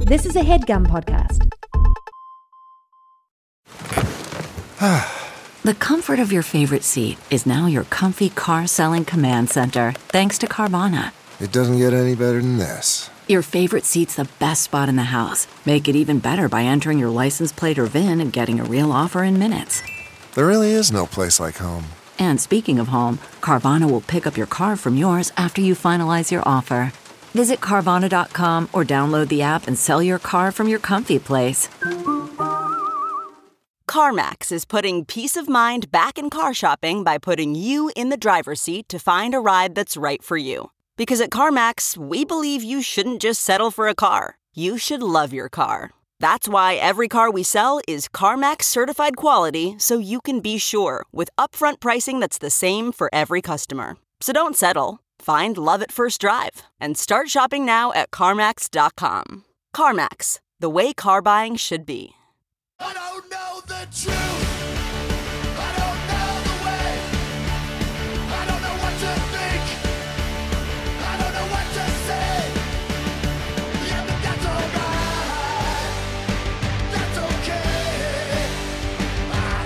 This is a HeadGum podcast. The comfort of your favorite seat is now your comfy car selling command center, thanks to Carvana. It doesn't get any better than this. Your favorite seat's the best spot in the house. Make it even better by entering your license plate or VIN and getting a real offer in minutes. There really is no place like home. And speaking of home, Carvana will pick up your car from yours after you finalize your offer. Visit Carvana.com or download the app and sell your car from your comfy place. CarMax is putting peace of mind back in car shopping by putting you in the driver's seat to find a ride that's right for you. Because at CarMax, we believe you shouldn't just settle for a car. You should love your car. That's why every car we sell is CarMax certified quality, so you can be sure with upfront pricing that's the same for every customer. So don't settle. Find love at first drive and start shopping now at CarMax.com. CarMax, the way car buying should be. I don't know the truth. I don't know the way. I don't know what to think. I don't know what to say. Yeah, but that's alright. That's okay. I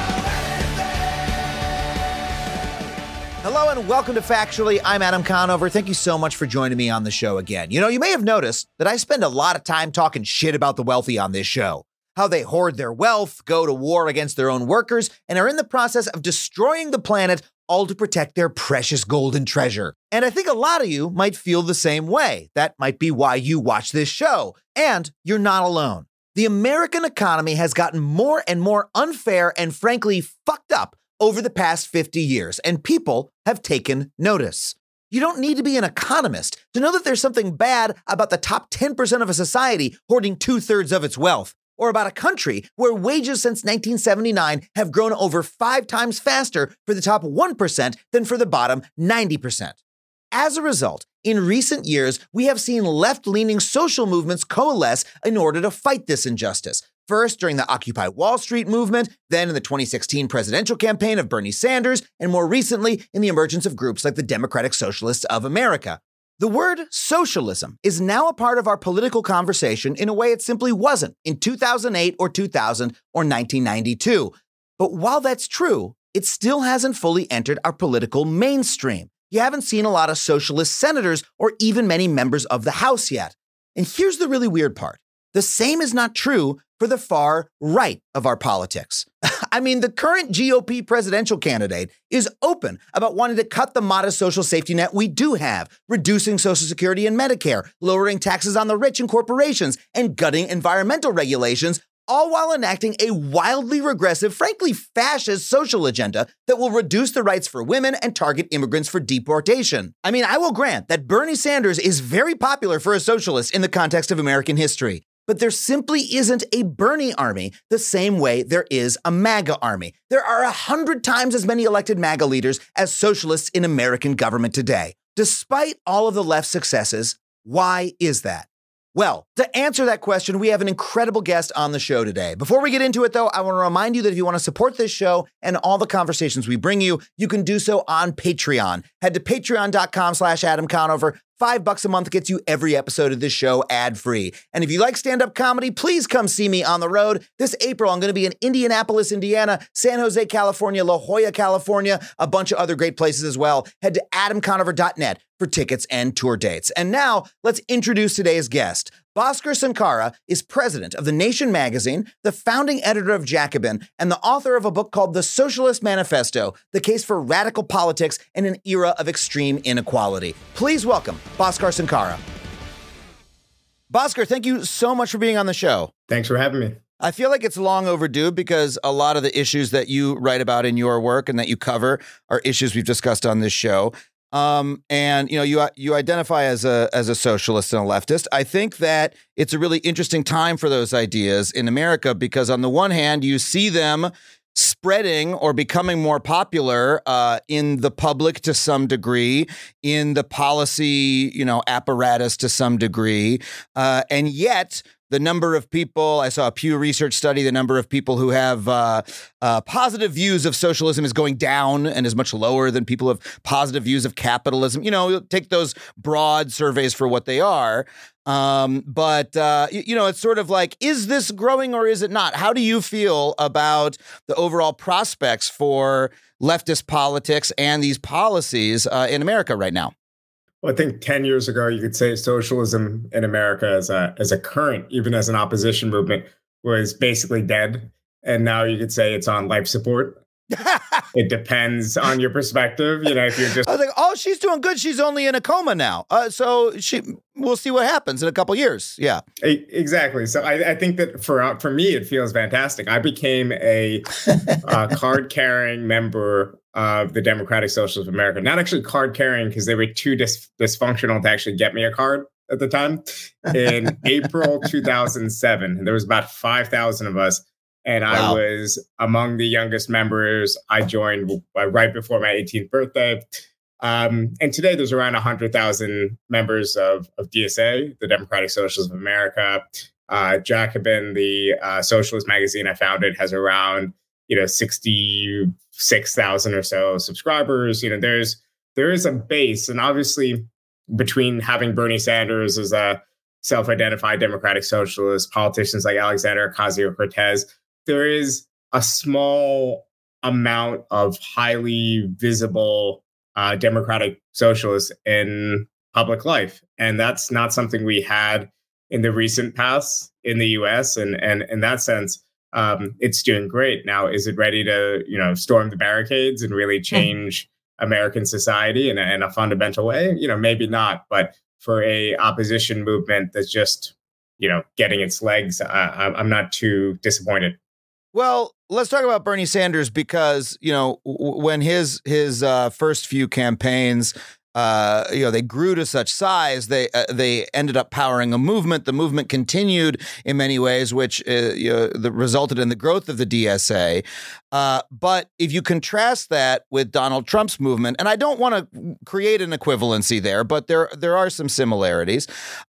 don't know anything. Hello and welcome to Factually. I'm Adam Conover. Thank you so much for joining me on the show again. You know, you may have noticed that I spend a lot of time talking shit about the wealthy on this show. How they hoard their wealth, go to war against their own workers, and are in the process of destroying the planet, all to protect their precious golden treasure. And I think a lot of you might feel the same way. That might be why you watch this show. And you're not alone. The American economy has gotten more and more unfair and frankly fucked up over the past 50 years, and people have taken notice. You don't need to be an economist to know that there's something bad about the top 10% of a society hoarding 2/3 of its wealth. Or about a country where wages since 1979 have grown over 5 times faster for the top 1% than for the bottom 90%. As a result, in recent years, we have seen left-leaning social movements coalesce in order to fight this injustice. First, during the Occupy Wall Street movement, then in the 2016 presidential campaign of Bernie Sanders, and more recently in the emergence of groups like the Democratic Socialists of America. The word socialism is now a part of our political conversation in a way it simply wasn't in 2008 or 2000 or 1992. But while that's true, it still hasn't fully entered our political mainstream. You haven't seen a lot of socialist senators or even many members of the House yet. And here's the really weird part. The same is not true for the far right of our politics. I mean, the current GOP presidential candidate is open about wanting to cut the modest social safety net we do have, reducing Social Security and Medicare, lowering taxes on the rich and corporations, and gutting environmental regulations, all while enacting a wildly regressive, frankly fascist social agenda that will reduce the rights for women and target immigrants for deportation. I mean, I will grant that Bernie Sanders is very popular for a socialist in the context of American history. But there simply isn't a Bernie army the same way there is a MAGA army. There are 100 times as many elected MAGA leaders as socialists in American government today. Despite all of the left's successes, why is that? Well, to answer that question, we have an incredible guest on the show today. Before we get into it, though, I want to remind you that if you want to support this show and all the conversations we bring you, you can do so on Patreon. Head to patreon.com/Adam Conover. $5 a month gets you every episode of this show ad-free. And if you like stand-up comedy, please come see me on the road. This April, I'm going to be in Indianapolis, Indiana, San Jose, California, La Jolla, California, a bunch of other great places as well. Head to adamconover.net for tickets and tour dates. And now, let's introduce today's guest. Bhaskar Sankara is president of The Nation magazine, the founding editor of Jacobin, and the author of a book called The Socialist Manifesto, The Case for Radical Politics in an Era of Extreme Inequality. Please welcome Bhaskar Sankara. Bhaskar, thank you so much for being on the show. Thanks for having me. I feel like it's long overdue because a lot of the issues that you write about in your work and that you cover are issues we've discussed on this show. And you know, you identify as a socialist and a leftist. I think that it's a really interesting time for those ideas in America because on the one hand, you see them spreading or becoming more popular in the public to some degree, in the policy, apparatus to some degree, and yet the number of people, I saw a Pew Research study, the number of people who have positive views of socialism is going down and is much lower than people who have positive views of capitalism. Take those broad surveys for what they are. But it's sort of like, is this growing or is it not? How do you feel about the overall prospects for leftist politics and these policies in America right now? Well, I think 10 years ago, you could say socialism in America as a current, even as an opposition movement, was basically dead. And now you could say it's on life support. It depends on your perspective. If you're just... I was like, oh, she's doing good. She's only in a coma now. So we'll see what happens in a couple years. Yeah, exactly. So I think that for me, it feels fantastic. I became a card-carrying member of the Democratic Socialists of America. Not actually card-carrying because they were too dysfunctional to actually get me a card at the time. In April 2007, there was about 5,000 of us. And wow. I was among the youngest members. I joined right before my 18th birthday. And today there's around 100,000 members of DSA, the Democratic Socialists of America. Jacobin, the socialist magazine I founded, has around 66,000 or so subscribers. There is a base, and obviously between having Bernie Sanders as a self-identified democratic socialist, politicians like Alexandria Ocasio-Cortez, there is a small amount of highly visible democratic socialists in public life. And that's not something we had in the recent past in the US. And in that sense, it's doing great. Now, is it ready to, storm the barricades and really change American society in a fundamental way? Maybe not. But for a opposition movement that's just, getting its legs, I'm not too disappointed. Well, let's talk about Bernie Sanders because, when his first few campaigns, they grew to such size, they ended up powering a movement. The movement continued in many ways, which resulted in the growth of the DSA. But if you contrast that with Donald Trump's movement, and I don't want to create an equivalency there, but there are some similarities.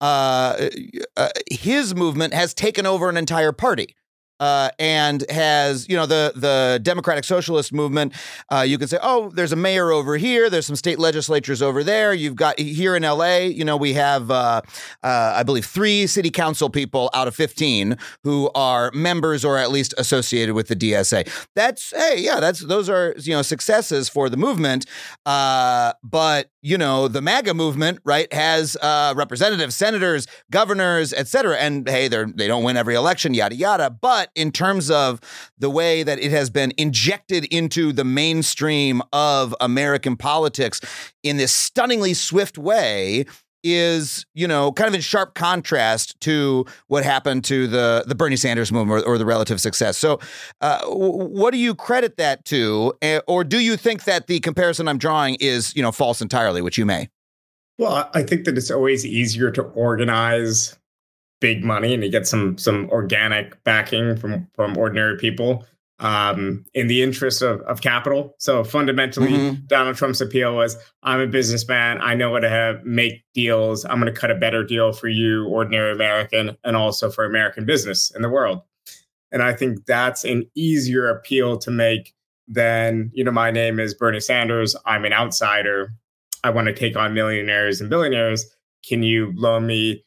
His movement has taken over an entire party. And has, the Democratic Socialist movement, you could say, oh, there's a mayor over here. There's some state legislatures over there. You've got here in L.A., we have, I believe, 3 city council people out of 15 who are members or at least associated with the DSA. Those are, successes for the movement. But, the MAGA movement, right, has representatives, senators, governors, et cetera. And hey, they don't win every election, yada, yada. But in terms of the way that it has been injected into the mainstream of American politics in this stunningly swift way is, kind of in sharp contrast to what happened to the Bernie Sanders movement or the relative success. So what do you credit that to? Or do you think that the comparison I'm drawing is, false entirely, which you may? Well, I think that it's always easier to organize big money and to get some organic backing from ordinary people in the interest of capital. So fundamentally, Donald Trump's appeal was, I'm a businessman. I know how to make deals. I'm going to cut a better deal for you, ordinary American, and also for American business in the world. And I think that's an easier appeal to make than, my name is Bernie Sanders. I'm an outsider. I want to take on millionaires and billionaires. Can you loan me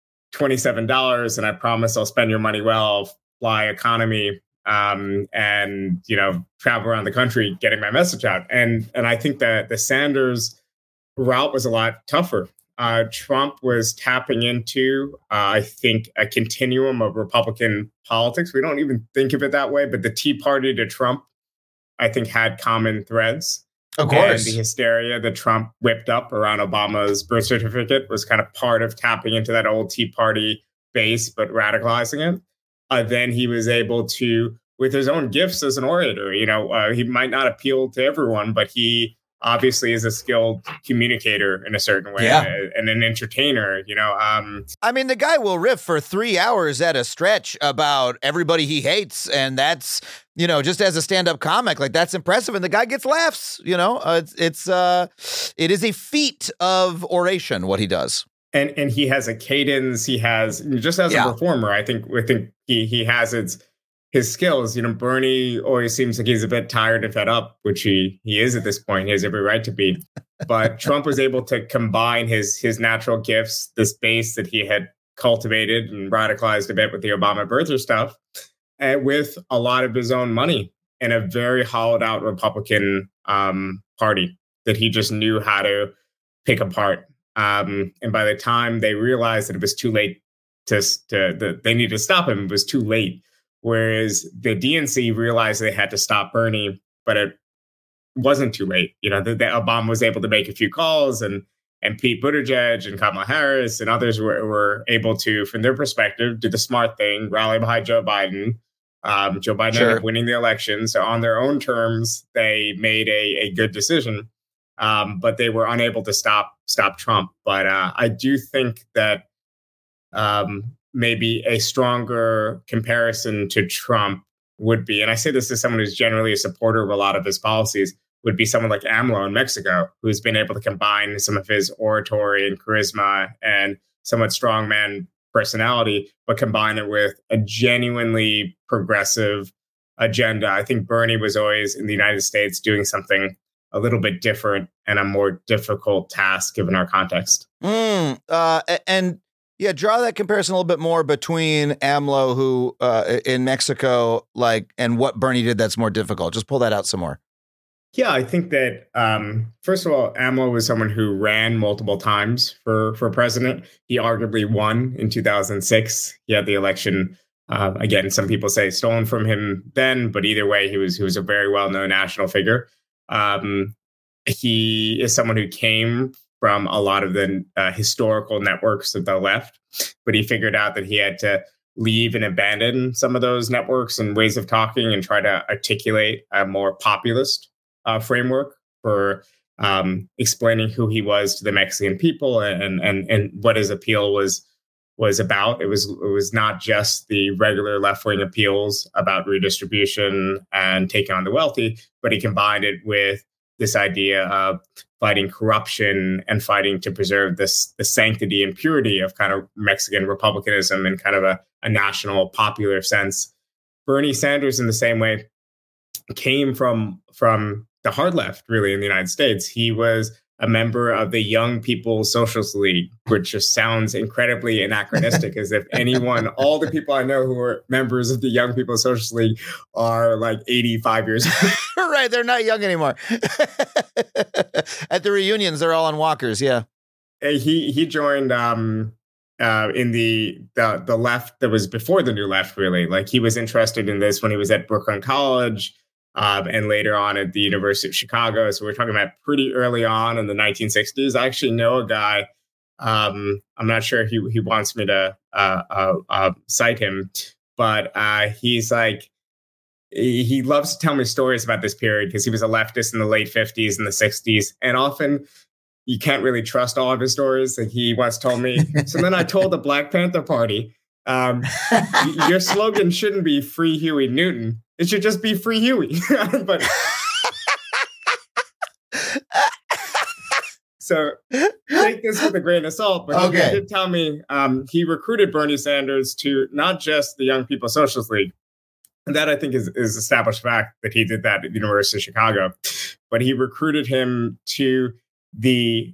$27 and I promise I'll spend your money well, I'll fly economy and travel around the country getting my message out. And I think that the Sanders route was a lot tougher. Trump was tapping into, I think, a continuum of Republican politics. We don't even think of it that way, but the Tea Party to Trump, I think, had common threads. Of course. And the hysteria that Trump whipped up around Obama's birth certificate was kind of part of tapping into that old Tea Party base, but radicalizing it. Then he was able to, with his own gifts as an orator, he might not appeal to everyone, but he obviously is a skilled communicator in a certain way and an entertainer, I mean, the guy will riff for 3 hours at a stretch about everybody he hates. And that's, just as a stand-up comic, like that's impressive. And the guy gets laughs, it is a feat of oration, what he does. and he has a cadence. He has just as a performer. I think he has his skills. Bernie always seems like he's a bit tired and fed up, which he is at this point. He has every right to be. But Trump was able to combine his natural gifts, this base that he had cultivated and radicalized a bit with the Obama birther stuff, with a lot of his own money and a very hollowed out Republican party that he just knew how to pick apart. And by the time they realized that it was too late they needed to stop him, it was too late. Whereas the DNC realized they had to stop Bernie, but it wasn't too late. Obama was able to make a few calls, and Pete Buttigieg and Kamala Harris and others were able to, from their perspective, do the smart thing, rally behind Joe Biden. Joe Biden ended up winning the election. So on their own terms, they made a good decision, but they were unable to stop Trump. But I do think that maybe a stronger comparison to Trump would be, and I say this as someone who's generally a supporter of a lot of his policies, would be someone like AMLO in Mexico, who's been able to combine some of his oratory and charisma and somewhat strongman personality, but combine it with a genuinely progressive agenda. I think Bernie was always in the United States doing something a little bit different and a more difficult task given our context. Yeah, draw that comparison a little bit more between AMLO, who in Mexico, and what Bernie did that's more difficult. Just pull that out some more. Yeah, I think that, first of all, AMLO was someone who ran multiple times for president. He arguably won in 2006. He had the election, again, some people say stolen from him then, but either way, he was a very well-known national figure. He is someone who came from a lot of the historical networks of the left, but he figured out that he had to leave and abandon some of those networks and ways of talking and try to articulate a more populist framework for explaining who he was to the Mexican people and what his appeal was about. It was not just the regular left-wing appeals about redistribution and taking on the wealthy, but he combined it with this idea of fighting corruption and fighting to preserve the sanctity and purity of kind of Mexican republicanism in kind of a national popular sense. Bernie Sanders, in the same way, came from the hard left, really, in the United States. He was a member of the Young People's Socialist League, which just sounds incredibly anachronistic, as if all the people I know who are members of the Young People's Socialist League are like 85 years old. Right, they're not young anymore. At the reunions, they're all on walkers, yeah. He joined in the left that was before the New Left, really. Like, he was interested in this when he was at Brooklyn College, and later on at the University of Chicago. So we're talking about pretty early on in the 1960s. I actually know a guy, I'm not sure he wants me to cite him, but he's like, he loves to tell me stories about this period because he was a leftist in the late 50s and the 60s. And often you can't really trust all of his stories. Like, he once told me, so then I told the Black Panther Party, your slogan shouldn't be Free Huey Newton. It should just be Free Huey. But so take this with a grain of salt. But he did tell me he recruited Bernie Sanders to not just the Young People's Socialist League. And that, I think, is established fact that he did that at the University of Chicago. But he recruited him to the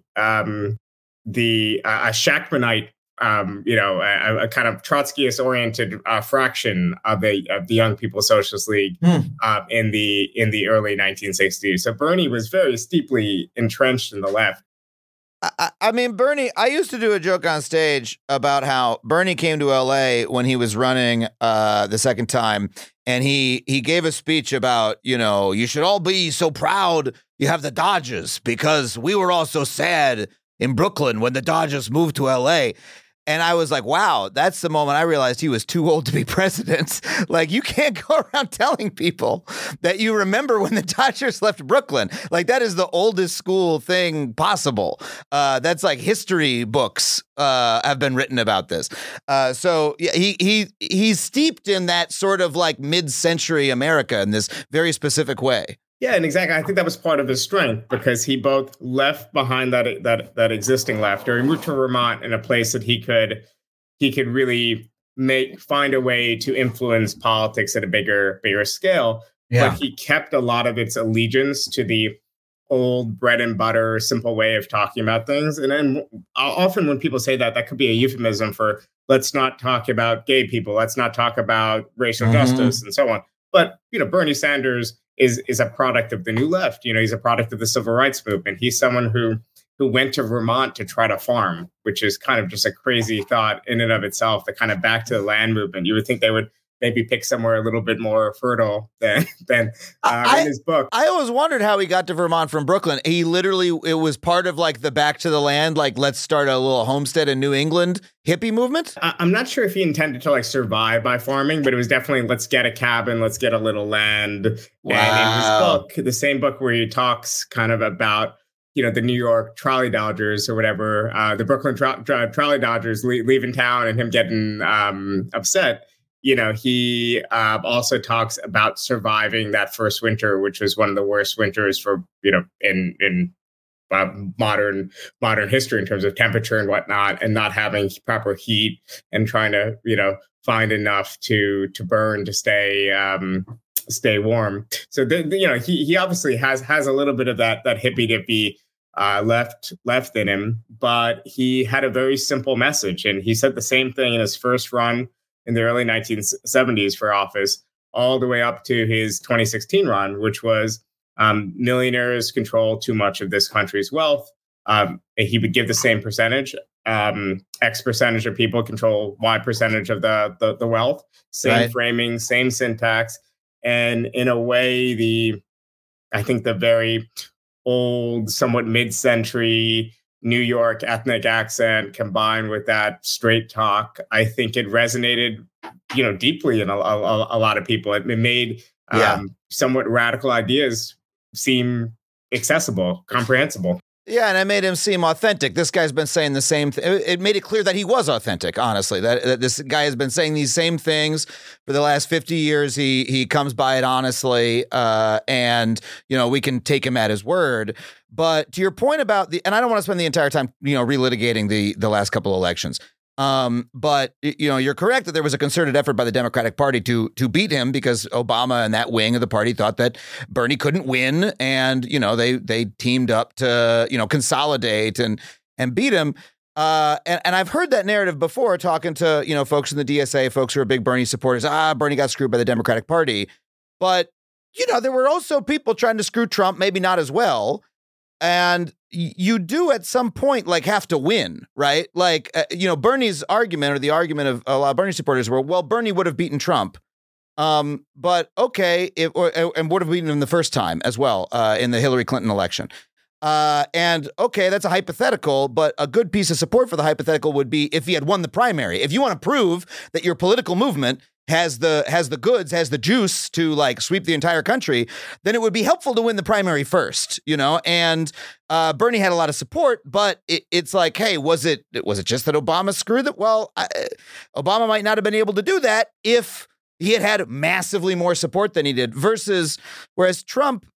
Shachtmanite, a kind of Trotskyist-oriented fraction of the Young People's Socialist League in the early 1960s. So Bernie was very steeply entrenched in the left. I mean, Bernie, I used to do a joke on stage about how Bernie came to LA when he was running the second time, and he gave a speech about, you should all be so proud you have the Dodgers because we were all so sad in Brooklyn when the Dodgers moved to LA. And I was like, wow, that's the moment I realized he was too old to be president. Like, you can't go around telling people that you remember when the Dodgers left Brooklyn. Like, that is the oldest school thing possible. That's like history books have been written about this. So yeah, he's steeped in that sort of like mid-century America in this very specific way. Yeah, and exactly. I think that was part of his strength because he both left behind that existing left, or he moved to Vermont in a place that he could really find a way to influence politics at a bigger scale. Yeah. But he kept a lot of its allegiance to the old bread and butter, simple way of talking about things. And then often when people say that, that could be a euphemism for let's not talk about gay people, let's not talk about racial justice, and so on. But Bernie Sanders is a product of the New Left. He's a product of the civil rights movement. He's someone who went to Vermont to try to farm, which is kind of just a crazy thought in and of itself. The kind of back to the land movement. You would think they would maybe pick somewhere a little bit more fertile than in his book. I always wondered how he got to Vermont from Brooklyn. He literally, it was part of like the back to the land, like let's start a little homestead in New England hippie movement. I'm not sure if he intended to like survive by farming, but it was definitely let's get a cabin, let's get a little land. Wow. And in his book, the same book where he talks kind of about the New York Trolley Dodgers or whatever, the Brooklyn Trolley Dodgers leaving town and him getting upset. He also talks about surviving that first winter, which was one of the worst winters for, in modern history in terms of temperature and whatnot, and not having proper heat and trying to, find enough to burn to stay warm. So, he obviously has a little bit of that hippy dippy left in him, but he had a very simple message. And he said the same thing in his first run in the early 1970s for office, all the way up to his 2016 run, which was millionaires control too much of this country's wealth. He would give the same percentage. X percentage of people control Y percentage of the wealth. Same framing, same syntax. And in a way, I think the very old, somewhat mid-century New York ethnic accent combined with that straight talk, I think it resonated, deeply in a lot of people. It made somewhat radical ideas seem accessible, comprehensible. Yeah, and it made him seem authentic. This guy's been saying the same thing. It made it clear that he was authentic, honestly, that this guy has been saying these same things for the last 50 years. He comes by it honestly, and, we can take him at his word. But to your point about and I don't want to spend the entire time, relitigating the last couple of elections. But you're correct that there was a concerted effort by the Democratic Party to beat him because Obama and that wing of the party thought that Bernie couldn't win, and they teamed up to consolidate and beat him. And I've heard that narrative before, talking to folks in the DSA, folks who are big Bernie supporters. Bernie got screwed by the Democratic Party, but there were also people trying to screw Trump, maybe not as well. And you do at some point have to win, right? Bernie's argument, or the argument of a lot of Bernie supporters were, well, Bernie would have beaten Trump. But okay, and would have beaten him the first time as well, in the Hillary Clinton election. And okay, that's a hypothetical, but a good piece of support for the hypothetical would be if he had won the primary. If you want to prove that your political movement has the goods, has the juice to sweep the entire country, then it would be helpful to win the primary first, and Bernie had a lot of support, but it's hey, was it just that Obama screwed it? Well, Obama might not have been able to do that if he had massively more support than he did whereas Trump,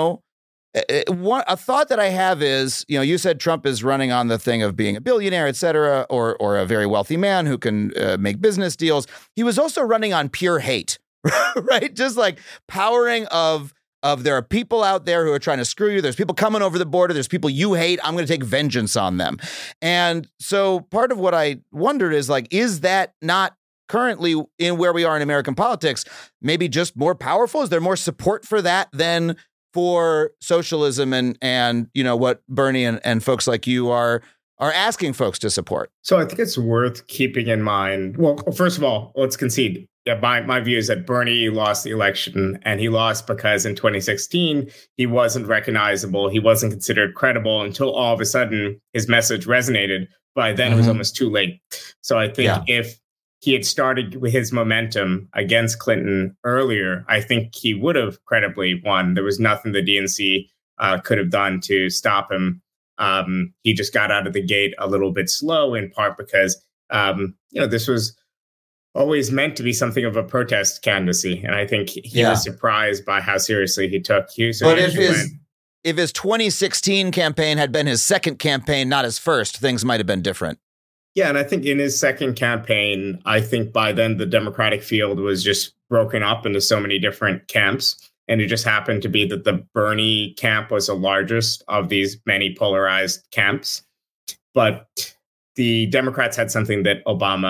a thought that I have is, you said Trump is running on the thing of being a billionaire, et cetera, or a very wealthy man who can make business deals. He was also running on pure hate, right? Just powering of there are people out there who are trying to screw you. There's people coming over the border. There's people you hate. I'm going to take vengeance on them. And so part of what I wondered is that not currently in where we are in American politics, maybe just more powerful? Is there more support for that than for socialism and what Bernie and folks like you are asking folks to support? So I think it's worth keeping in mind. Well, first of all, let's concede. Yeah, my view is that Bernie lost the election, and he lost because in 2016, he wasn't recognizable. He wasn't considered credible until all of a sudden his message resonated. By then, it was almost too late. So I think if he had started with his momentum against Clinton earlier, I think he would have credibly won. There was nothing the DNC could have done to stop him. He just got out of the gate a little bit slow, in part because, this was always meant to be something of a protest candidacy. And I think he was surprised by how seriously he took Houston. But if his 2016 campaign had been his second campaign, not his first, things might have been different. Yeah, and I think in his second campaign, I think by then the Democratic field was just broken up into so many different camps. And it just happened to be that the Bernie camp was the largest of these many polarized camps. But the Democrats had something that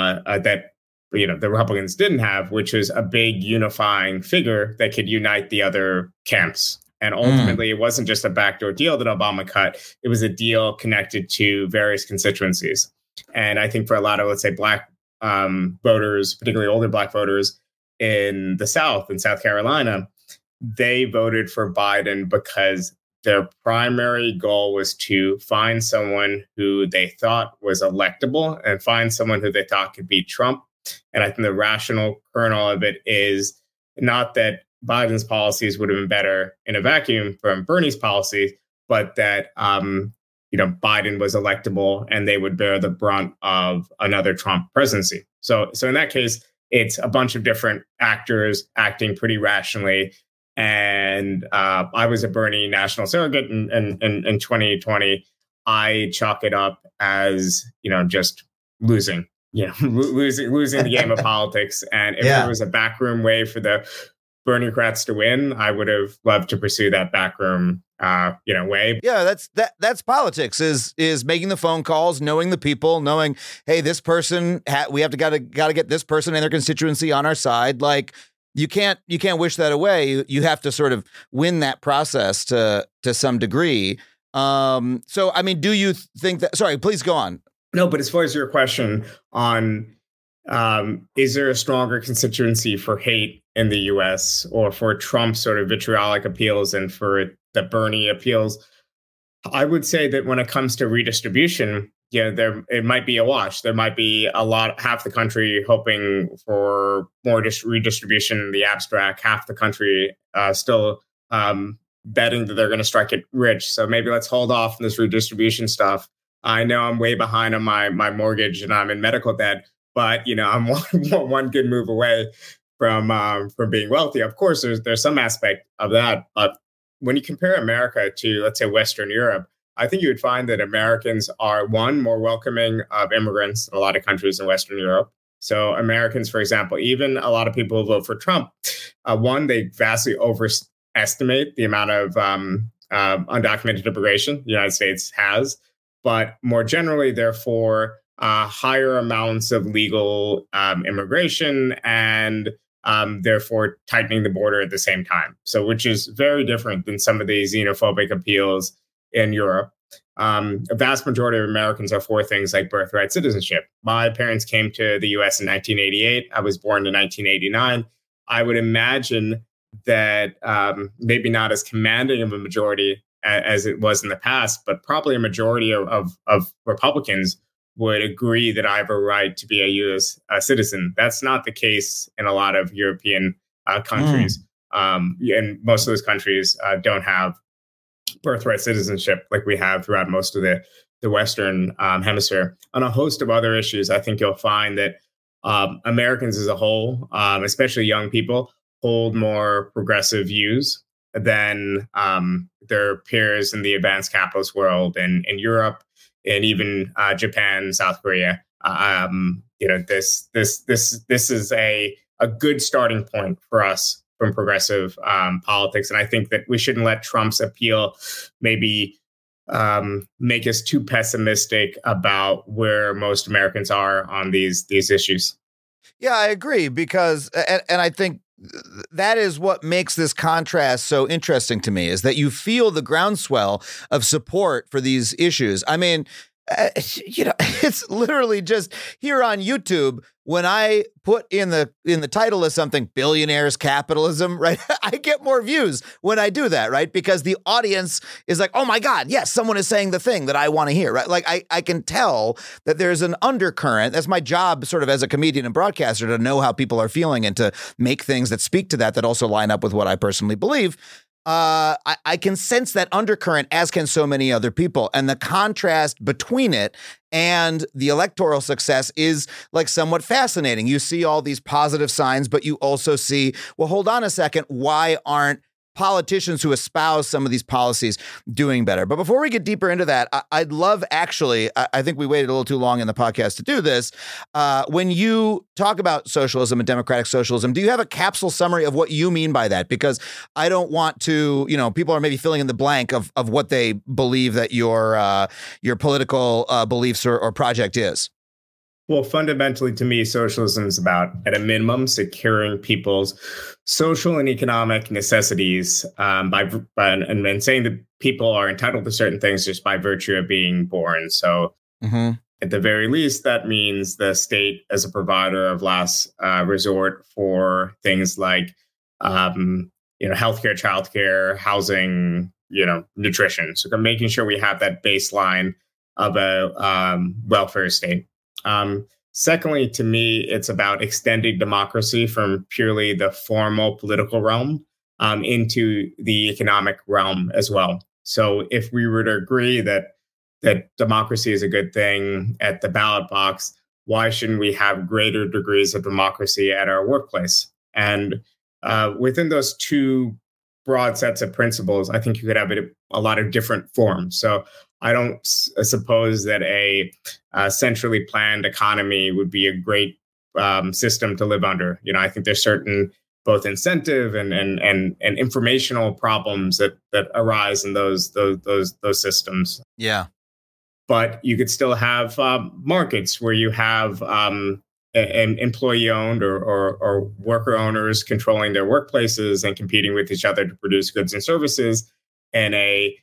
the Republicans didn't have, which is a big unifying figure that could unite the other camps. And ultimately, it wasn't just a backdoor deal that Obama cut. It was a deal connected to various constituencies. And I think for a lot of, let's say, Black voters, particularly older Black voters in the South, in South Carolina, they voted for Biden because their primary goal was to find someone who they thought was electable and find someone who they thought could beat Trump. And I think the rational kernel of it is not that Biden's policies would have been better in a vacuum from Bernie's policies, but that Biden was electable and they would bear the brunt of another Trump presidency. So in that case, it's a bunch of different actors acting pretty rationally. And I was a Bernie national surrogate in 2020. I chalk it up as, just losing. Losing the game of politics. And if there was a backroom way for the Berniecrats to win, I would have loved to pursue that backroom, way. Yeah, that's politics. Is making the phone calls, knowing the people, knowing, hey, this person we have to gotta get this person and their constituency on our side. Like you can't wish that away. You have to sort of win that process to some degree. So I mean, do you think that? Sorry, please go on. No, but as far as your question on is there a stronger constituency for hate in the U.S. or for Trump's sort of vitriolic appeals and for the Bernie appeals, I would say that when it comes to redistribution, it might be a wash. There might be half the country hoping for more redistribution in the abstract, half the country still betting that they're going to strike it rich. So maybe let's hold off on this redistribution stuff. I know I'm way behind on my mortgage and I'm in medical debt, but I'm one good move away from being wealthy. Of course, there's some aspect of that, but when you compare America to, let's say, Western Europe, I think you would find that Americans are, one, more welcoming of immigrants than a lot of countries in Western Europe. So Americans, for example, even a lot of people who vote for Trump, one, they vastly overestimate the amount of undocumented immigration the United States has. But more generally, therefore, higher amounts of legal immigration and therefore tightening the border at the same time. So which is very different than some of these xenophobic appeals in Europe. A vast majority of Americans are for things like birthright citizenship. My parents came to the U.S. in 1988. I was born in 1989. I would imagine that maybe not as commanding of a majority as it was in the past, but probably a majority of Republicans would agree that I have a right to be a U.S. Citizen. That's not the case in a lot of European countries. And most of those countries don't have birthright citizenship like we have throughout most of the Western hemisphere. On a host of other issues, I think you'll find that Americans as a whole, especially young people, hold more progressive views than their peers in the advanced capitalist world and in Europe and even Japan, South Korea. This is a good starting point for us from progressive politics, and I think that we shouldn't let Trump's appeal maybe make us too pessimistic about where most Americans are on these issues. Yeah, I agree because, and I think that is what makes this contrast so interesting to me, is that you feel the groundswell of support for these issues. I mean, it's literally just here on YouTube. When I put in the title of something, billionaires capitalism, right? I get more views when I do that, right? Because the audience is like, oh my God, yes, someone is saying the thing that I want to hear, right? Like I can tell that there's an undercurrent. That's my job sort of as a comedian and broadcaster, to know how people are feeling and to make things that speak to that also line up with what I personally believe. I can sense that undercurrent, as can so many other people. And the contrast between it and the electoral success is like somewhat fascinating. You see all these positive signs, but you also see, well, hold on a second, why aren't politicians who espouse some of these policies doing better? But before we get deeper into that, I'd love, actually, I think we waited a little too long in the podcast to do this. When you talk about socialism and democratic socialism, do you have a capsule summary of what you mean by that? Because I don't want to, people are maybe filling in the blank of what they believe that your political beliefs or project is. Well, fundamentally, to me, socialism is about, at a minimum, securing people's social and economic necessities and saying that people are entitled to certain things just by virtue of being born. So at the very least, that means the state as a provider of last resort for things like, healthcare, childcare, housing, nutrition. So making sure we have that baseline of a welfare state. Secondly, to me, it's about extending democracy from purely the formal political realm into the economic realm as well. So if we were to agree that democracy is a good thing at the ballot box, why shouldn't we have greater degrees of democracy at our workplace? And within those two broad sets of principles, I think you could have a lot of different forms. So I don't suppose that a centrally planned economy would be a great system to live under. I think there's certain both incentive and informational problems that arise in those systems. Yeah, but you could still have markets where you have an employee-owned or worker owners controlling their workplaces and competing with each other to produce goods and services, and a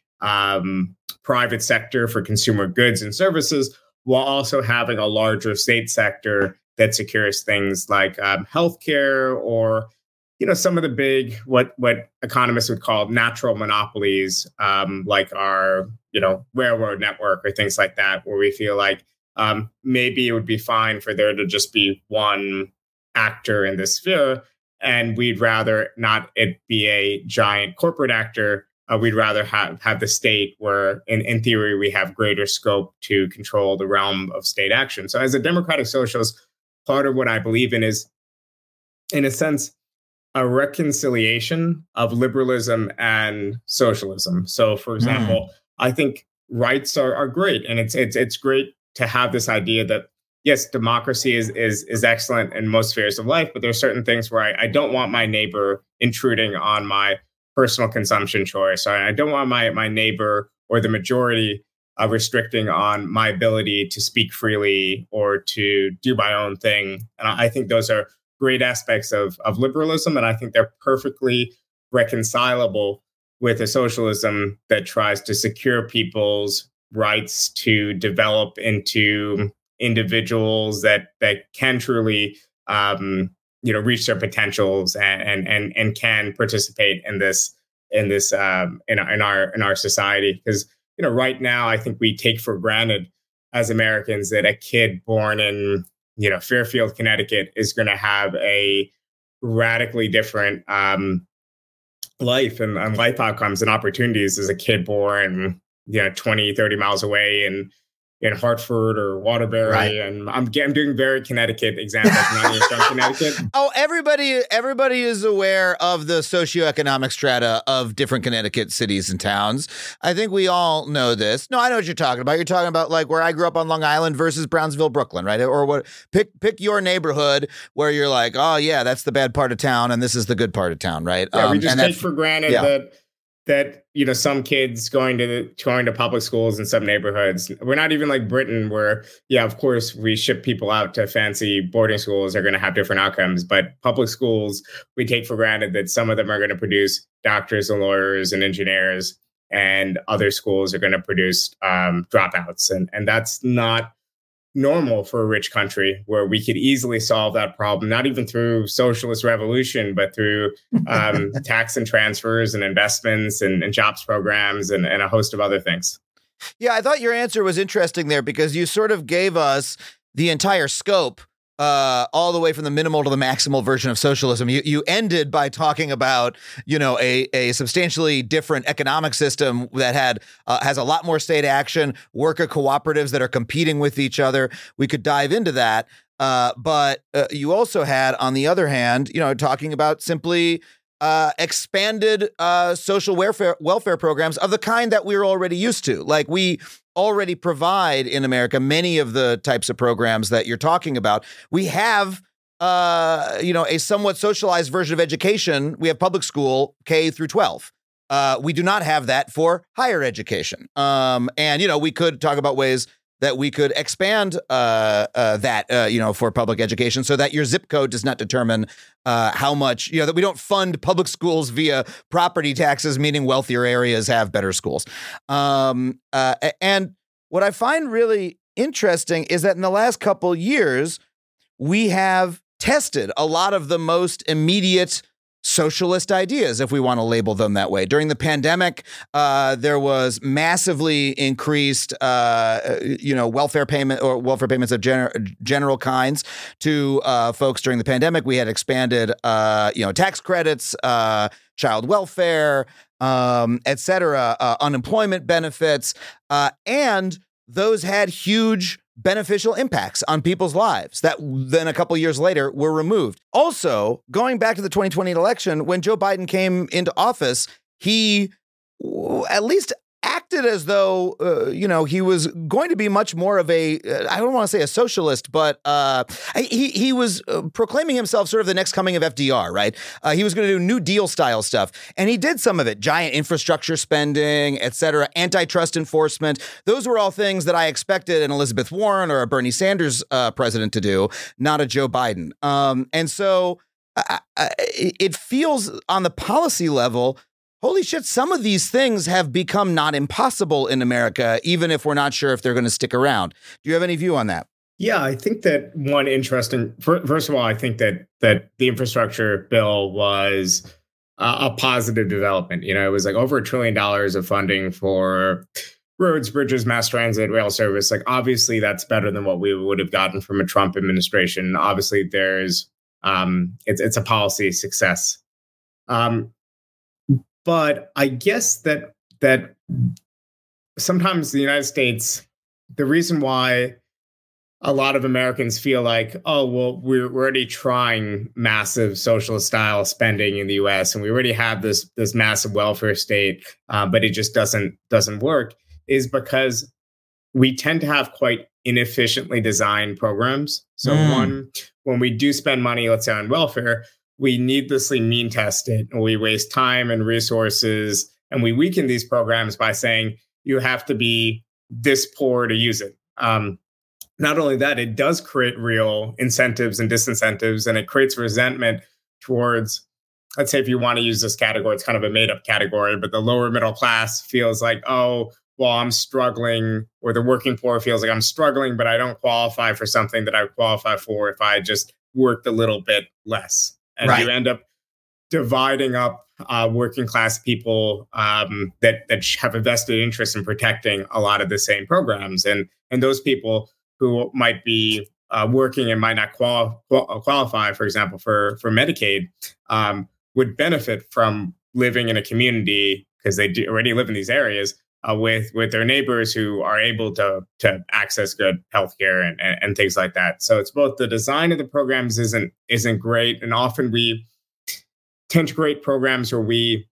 private sector for consumer goods and services, while also having a larger state sector that secures things like healthcare or, some of the big, what economists would call natural monopolies, like our, railroad network or things like that, where we feel like maybe it would be fine for there to just be one actor in this sphere, and we'd rather not it be a giant corporate actor. We'd rather have the state where, in theory, we have greater scope to control the realm of state action. So as a democratic socialist, part of what I believe in is, in a sense, a reconciliation of liberalism and socialism. So, for example, I think rights are great. And it's great to have this idea that, yes, democracy is excellent in most spheres of life, but there are certain things where I don't want my neighbor intruding on my personal consumption choice. I don't want my neighbor or the majority restricting on my ability to speak freely or to do my own thing. And I think those are great aspects of liberalism, and I think they're perfectly reconcilable with a socialism that tries to secure people's rights to develop into individuals that can truly reach their potentials and can participate in our society. Because right now, I think we take for granted as Americans that a kid born in Fairfield, Connecticut is going to have a radically different life and life outcomes and opportunities as a kid born 20, 30 miles away in Hartford or Waterbury. Right. And I'm doing very Connecticut examples, not even from Connecticut. Oh, everybody is aware of the socioeconomic strata of different Connecticut cities and towns. I think we all know this. No, I know what you're talking about. You're talking about like where I grew up on Long Island versus Brownsville, Brooklyn, right? Or what? Pick your neighborhood where you're like, oh yeah, that's the bad part of town, and this is the good part of town, right? Yeah, we just take for granted that some kids going to public schools in some neighborhoods. We're not even like Britain, where of course we ship people out to fancy boarding schools are going to have different outcomes, but public schools, we take for granted that some of them are going to produce doctors and lawyers and engineers, and other schools are going to produce dropouts, and that's not normal for a rich country, where we could easily solve that problem, not even through socialist revolution, but through tax and transfers and investments and jobs programs and a host of other things. Yeah, I thought your answer was interesting there, because you sort of gave us the entire scope all the way from the minimal to the maximal version of socialism. You ended by talking about, a substantially different economic system that has a lot more state action, worker cooperatives that are competing with each other. We could dive into that. But you also had, on the other hand, talking about simply expanded social welfare programs of the kind that we're already used to. Like, we already provide in America many of the types of programs that you're talking about. We have, a somewhat socialized version of education. We have public school, K through 12. We do not have that for higher education. And we could talk about ways that we could expand that, for public education, so that your zip code does not determine how much, that we don't fund public schools via property taxes, meaning wealthier areas have better schools. And what I find really interesting is that in the last couple years, we have tested a lot of the most immediate socialist ideas, if we want to label them that way. During the pandemic, there was massively increased, welfare payments of general kinds to folks during the pandemic. We had expanded, tax credits, child welfare, et cetera, unemployment benefits, and those had huge beneficial impacts on people's lives that then a couple years later were removed. Also, going back to the 2020 election, when Joe Biden came into office, he at least acted as though, he was going to be much more of a, I don't want to say a socialist, but he was proclaiming himself sort of the next coming of FDR, right? He was going to do New Deal style stuff. And he did some of it, giant infrastructure spending, et cetera, antitrust enforcement. Those were all things that I expected an Elizabeth Warren or a Bernie Sanders president to do, not a Joe Biden. And so it feels on the policy level, holy shit, some of these things have become not impossible in America, even if we're not sure if they're going to stick around. Do you have any view on that? Yeah, I think that one interesting, first of all, I think that the infrastructure bill was a positive development. It was like over $1 trillion of funding for roads, bridges, mass transit, rail service. Like, obviously, that's better than what we would have gotten from a Trump administration. Obviously, there's it's a policy success. But I guess that sometimes the United States, the reason why a lot of Americans feel like, oh, well, we're already trying massive socialist style spending in the U.S. and we already have this massive welfare state, but it just doesn't work, is because we tend to have quite inefficiently designed programs. So when we do spend money, let's say on welfare, we needlessly mean test it, and we waste time and resources, and we weaken these programs by saying you have to be this poor to use it. Not only that, it does create real incentives and disincentives, and it creates resentment towards, let's say if you want to use this category, it's kind of a made-up category, but the lower middle class feels like, oh, well, I'm struggling, or the working poor feels like I'm struggling, but I don't qualify for something that I would qualify for if I just worked a little bit less. And you end up dividing up working class people that have a vested interest in protecting a lot of the same programs. And those people who might be working and might not qualify, for example, for Medicaid, would benefit from living in a community, because they already live in these areas, with their neighbors who are able to access good healthcare and things like that. So it's both the design of the programs isn't great, and often we tend to create programs where we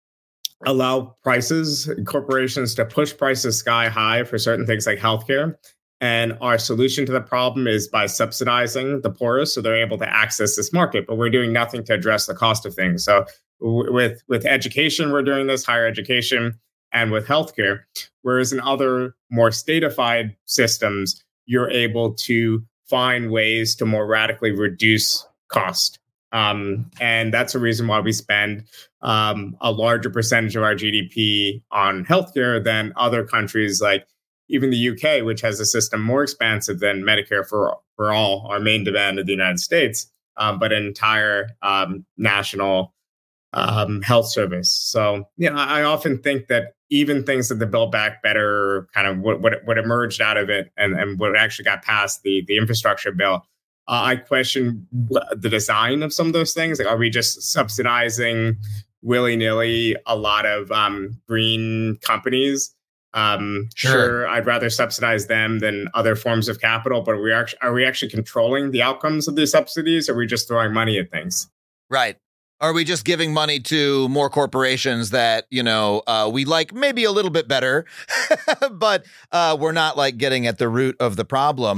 allow corporations to push prices sky high for certain things like healthcare. And our solution to the problem is by subsidizing the poorest so they're able to access this market. But we're doing nothing to address the cost of things. So with education, we're doing this, higher education, and with healthcare. Whereas in other more statified systems, you're able to find ways to more radically reduce cost. And that's a reason why we spend a larger percentage of our GDP on healthcare than other countries, like even the UK, which has a system more expansive than Medicare for all, our main demand of the United States, but an entire national health service. So, I often think that even things that the Build Back Better, kind of what emerged out of it and what actually got passed, the infrastructure bill, I question the design of some of those things. Like, are we just subsidizing willy-nilly a lot of green companies? Sure, I'd rather subsidize them than other forms of capital, but are we actually controlling the outcomes of these subsidies? Or are we just throwing money at things? Right. Are we just giving money to more corporations that, we like maybe a little bit better, but we're not like getting at the root of the problem?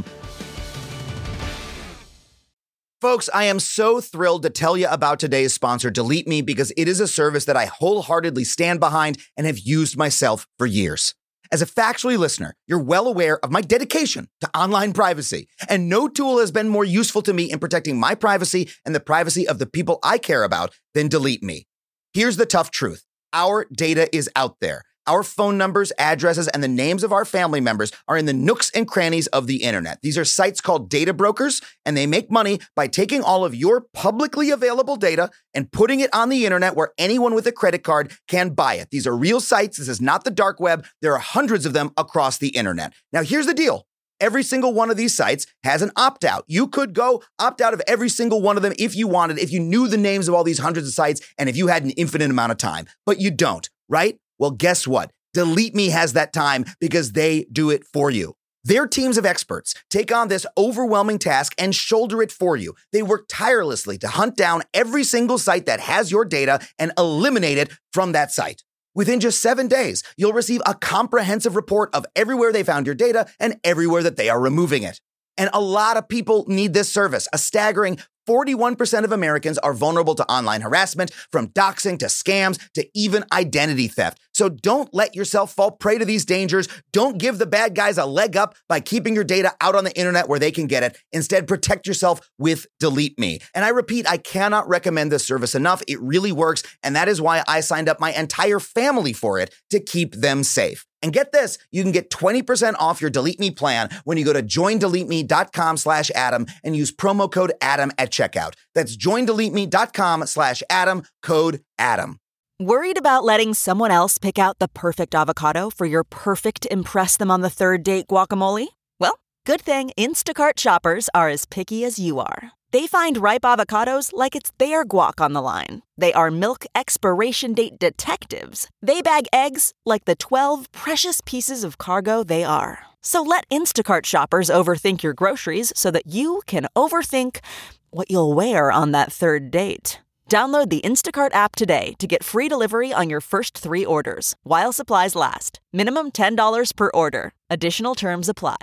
Folks, I am so thrilled to tell you about today's sponsor, Delete Me, because it is a service that I wholeheartedly stand behind and have used myself for years. As a Factually listener, you're well aware of my dedication to online privacy, and no tool has been more useful to me in protecting my privacy and the privacy of the people I care about than Delete Me. Here's the tough truth. Our data is out there. Our phone numbers, addresses, and the names of our family members are in the nooks and crannies of the internet. These are sites called data brokers, and they make money by taking all of your publicly available data and putting it on the internet where anyone with a credit card can buy it. These are real sites. This is not the dark web. There are hundreds of them across the internet. Now, here's the deal. Every single one of these sites has an opt-out. You could go opt out of every single one of them if you wanted, if you knew the names of all these hundreds of sites, and if you had an infinite amount of time. But you don't, right? Well, guess what? Delete Me has that time because they do it for you. Their teams of experts take on this overwhelming task and shoulder it for you. They work tirelessly to hunt down every single site that has your data and eliminate it from that site. Within just 7 days, you'll receive a comprehensive report of everywhere they found your data and everywhere that they are removing it. And a lot of people need this service. A staggering 41% of Americans are vulnerable to online harassment, from doxing to scams to even identity theft. So don't let yourself fall prey to these dangers. Don't give the bad guys a leg up by keeping your data out on the internet where they can get it. Instead, protect yourself with Delete Me. And I repeat, I cannot recommend this service enough. It really works. And that is why I signed up my entire family for it, to keep them safe. And get this, you can get 20% off your Delete Me plan when you go to joindeleteme.com/Adam and use promo code Adam at checkout. That's joindeleteme.com/Adam, code Adam. Worried about letting someone else pick out the perfect avocado for your perfect impress them on the third date guacamole? Well, good thing Instacart shoppers are as picky as you are. They find ripe avocados like it's their guac on the line. They are milk expiration date detectives. They bag eggs like the 12 precious pieces of cargo they are. So let Instacart shoppers overthink your groceries so that you can overthink what you'll wear on that third date. Download the Instacart app today to get free delivery on your first 3 orders, while supplies last. Minimum $10 per order. Additional terms apply.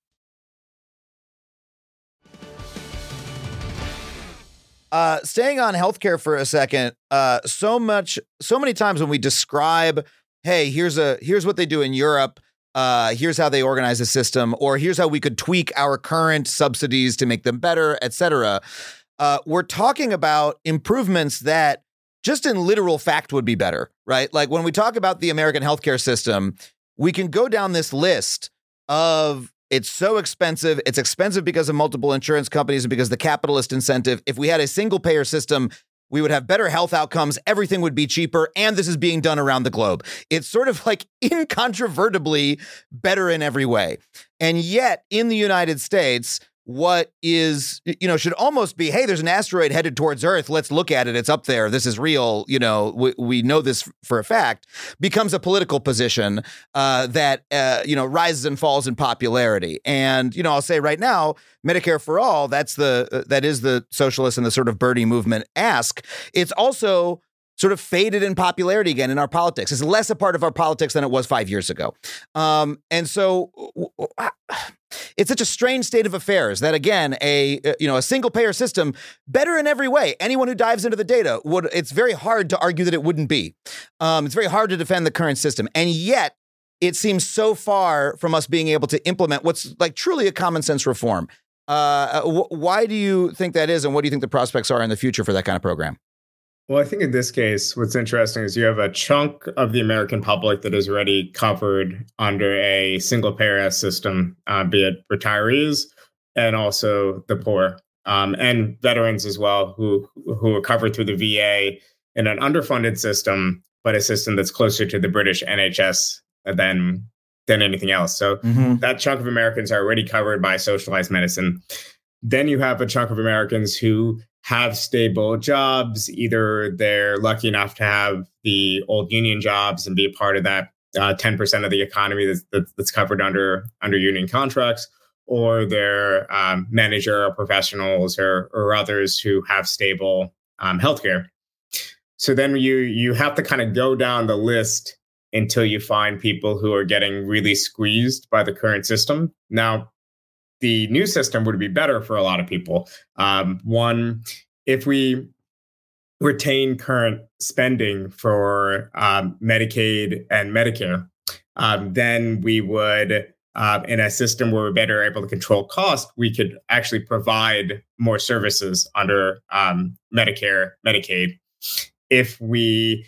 Staying on healthcare for a second, so many times when we describe, hey, here's what they do in Europe, here's how they organize the system, or here's how we could tweak our current subsidies to make them better, etc. We're talking about improvements that just in literal fact would be better, right? Like when we talk about the American healthcare system, we can go down this list of it's so expensive. It's expensive because of multiple insurance companies and because of the capitalist incentive. If we had a single payer system, we would have better health outcomes. Everything would be cheaper. And this is being done around the globe. It's sort of like incontrovertibly better in every way. And yet in the United States, what is, should almost be, hey, there's an asteroid headed towards Earth. Let's look at it. It's up there. This is real. We know this for a fact, becomes a political position that rises and falls in popularity. And, I'll say right now, Medicare for all, that is the socialist and the sort of Bernie movement ask. It's also sort of faded in popularity again in our politics. It's less a part of our politics than it was 5 years ago. And so it's such a strange state of affairs that, again, a single payer system, better in every way. Anyone who dives into the data it's very hard to argue that it wouldn't be. It's very hard to defend the current system. And yet it seems so far from us being able to implement what's like truly a common sense reform. Why do you think that is? And what do you think the prospects are in the future for that kind of program? Well, I think in this case, what's interesting is you have a chunk of the American public that is already covered under a single payer system, be it retirees and also the poor, and veterans as well, who are covered through the VA in an underfunded system, but a system that's closer to the British NHS than anything else. So that chunk of Americans are already covered by socialized medicine. Then you have a chunk of Americans who have stable jobs. Either they're lucky enough to have the old union jobs and be a part of that 10% of the economy that's covered under union contracts, or they're managerial professionals or others who have stable healthcare. So then you have to kind of go down the list until you find people who are getting really squeezed by the current system. Now, the new system would be better for a lot of people. One, if we retain current spending for Medicaid and Medicare, then we would, in a system where we're better able to control cost, we could actually provide more services under Medicare, Medicaid. If we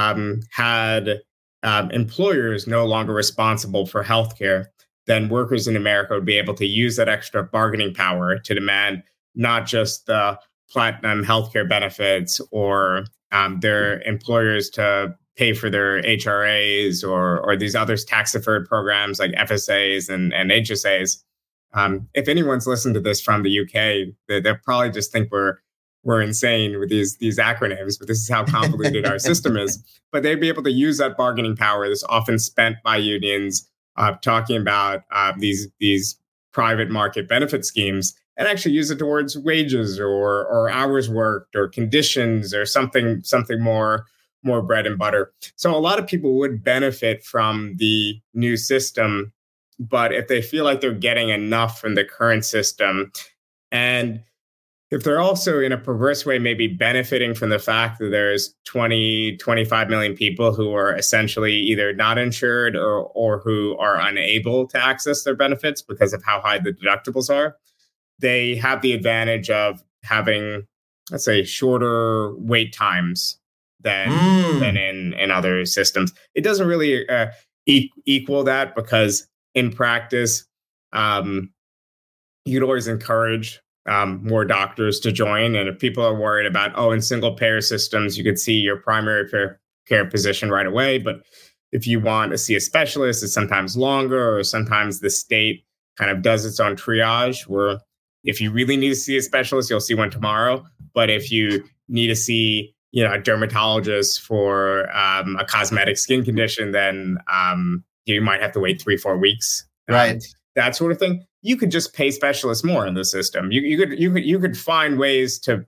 had employers no longer responsible for healthcare, then workers in America would be able to use that extra bargaining power to demand not just the platinum healthcare benefits or their employers to pay for their HRAs or these other tax-deferred programs like FSAs and HSAs. If anyone's listened to this from the UK, they'll probably just think we're insane with these acronyms, but this is how convoluted our system is. But they'd be able to use that bargaining power that's often spent by unions talking about these private market benefit schemes and actually use it towards wages or hours worked or conditions or something more bread and butter. So a lot of people would benefit from the new system, but if they feel like they're getting enough from the current system, and if they're also in a perverse way maybe benefiting from the fact that there's 20, 25 million people who are essentially either not insured or who are unable to access their benefits because of how high the deductibles are, they have the advantage of having, let's say, shorter wait times than in other systems. It doesn't really equal that because in practice, you'd always encourage more doctors to join. And if people are worried about, in single payer systems, you could see your primary care physician right away. But if you want to see a specialist, it's sometimes longer, or sometimes the state kind of does its own triage where if you really need to see a specialist, you'll see one tomorrow. But if you need to see, a dermatologist for a cosmetic skin condition, then you might have to wait 3-4 weeks. Right. That sort of thing. You could just pay specialists more in the system. You could find ways to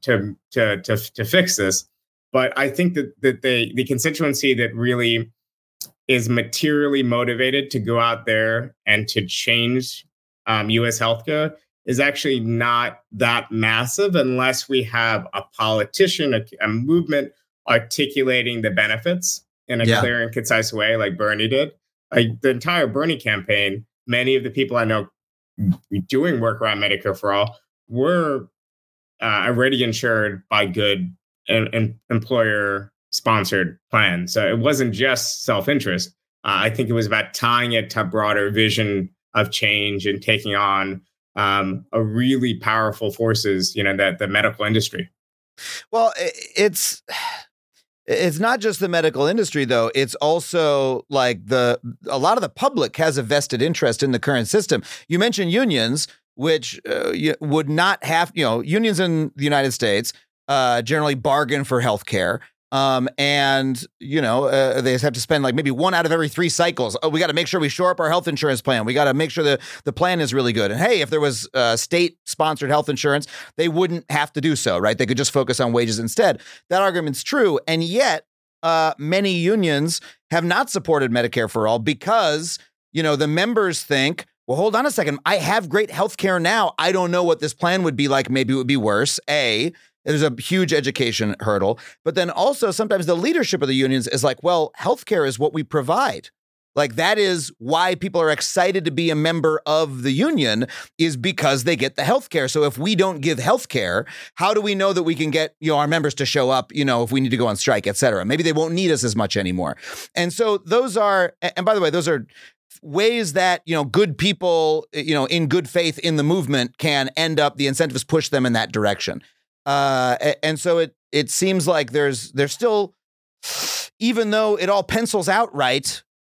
fix this. But I think that the constituency that really is materially motivated to go out there and to change U.S. healthcare is actually not that massive unless we have a politician, a movement articulating the benefits in a clear and concise way, like Bernie did. Like the entire Bernie campaign, many of the people I know doing work around Medicare for All were already insured by good and employer-sponsored plans. So it wasn't just self-interest. I think it was about tying it to a broader vision of change and taking on a really powerful forces, that the medical industry. Well, it's not just the medical industry, though. It's also like a lot of the public has a vested interest in the current system. You mentioned unions, which would not have, unions in the United States generally bargain for health care. And, they have to spend like maybe 1 out of every 3 cycles. We got to make sure we shore up our health insurance plan. We got to make sure the plan is really good. And hey, if there was state-sponsored health insurance, they wouldn't have to do so, right? They could just focus on wages instead. That argument's true. And yet, many unions have not supported Medicare for All because, the members think, well, hold on a second. I have great health care now. I don't know what this plan would be like. Maybe it would be worse. There's a huge education hurdle. But then also sometimes the leadership of the unions is like, well, healthcare is what we provide. Like that is why people are excited to be a member of the union is because they get the healthcare. So if we don't give healthcare, how do we know that we can get, our members to show up, if we need to go on strike, et cetera? Maybe they won't need us as much anymore. And so those are, and by the way, those are ways that, good people, in good faith in the movement can end up, the incentives push them in that direction. And so it seems like there's still, even though it all pencils out right,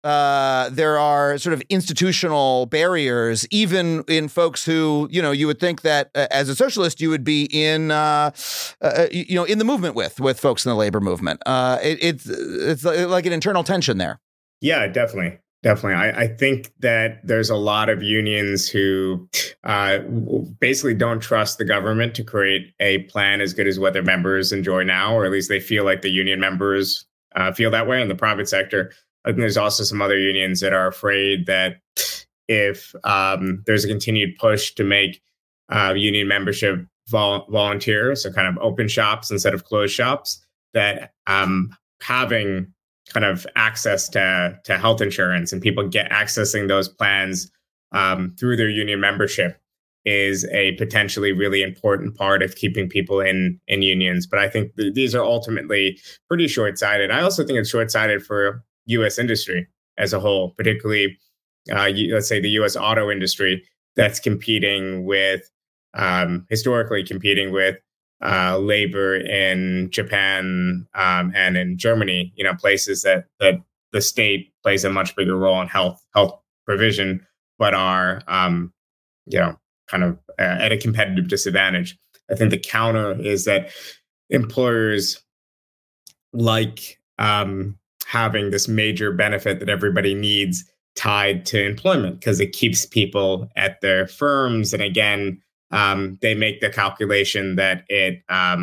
there are sort of institutional barriers, even in folks who, you would think that as a socialist, you would be in the movement with folks in the labor movement. It's like an internal tension there. Yeah, definitely. Definitely. I think that there's a lot of unions who basically don't trust the government to create a plan as good as what their members enjoy now, or at least they feel like the union members feel that way in the private sector. I think there's also some other unions that are afraid that if there's a continued push to make union membership volunteer, so kind of open shops instead of closed shops, that having kind of access to health insurance and people accessing those plans through their union membership is a potentially really important part of keeping people in unions. But I think these are ultimately pretty short-sighted. I also think it's short-sighted for U.S. industry as a whole, particularly, let's say, the U.S. auto industry that's historically competing with labor in Japan and in Germany, places that the state plays a much bigger role in health provision, but are, kind of at a competitive disadvantage. I think the counter is that employers like having this major benefit that everybody needs tied to employment because it keeps people at their firms. And again, they make the calculation that it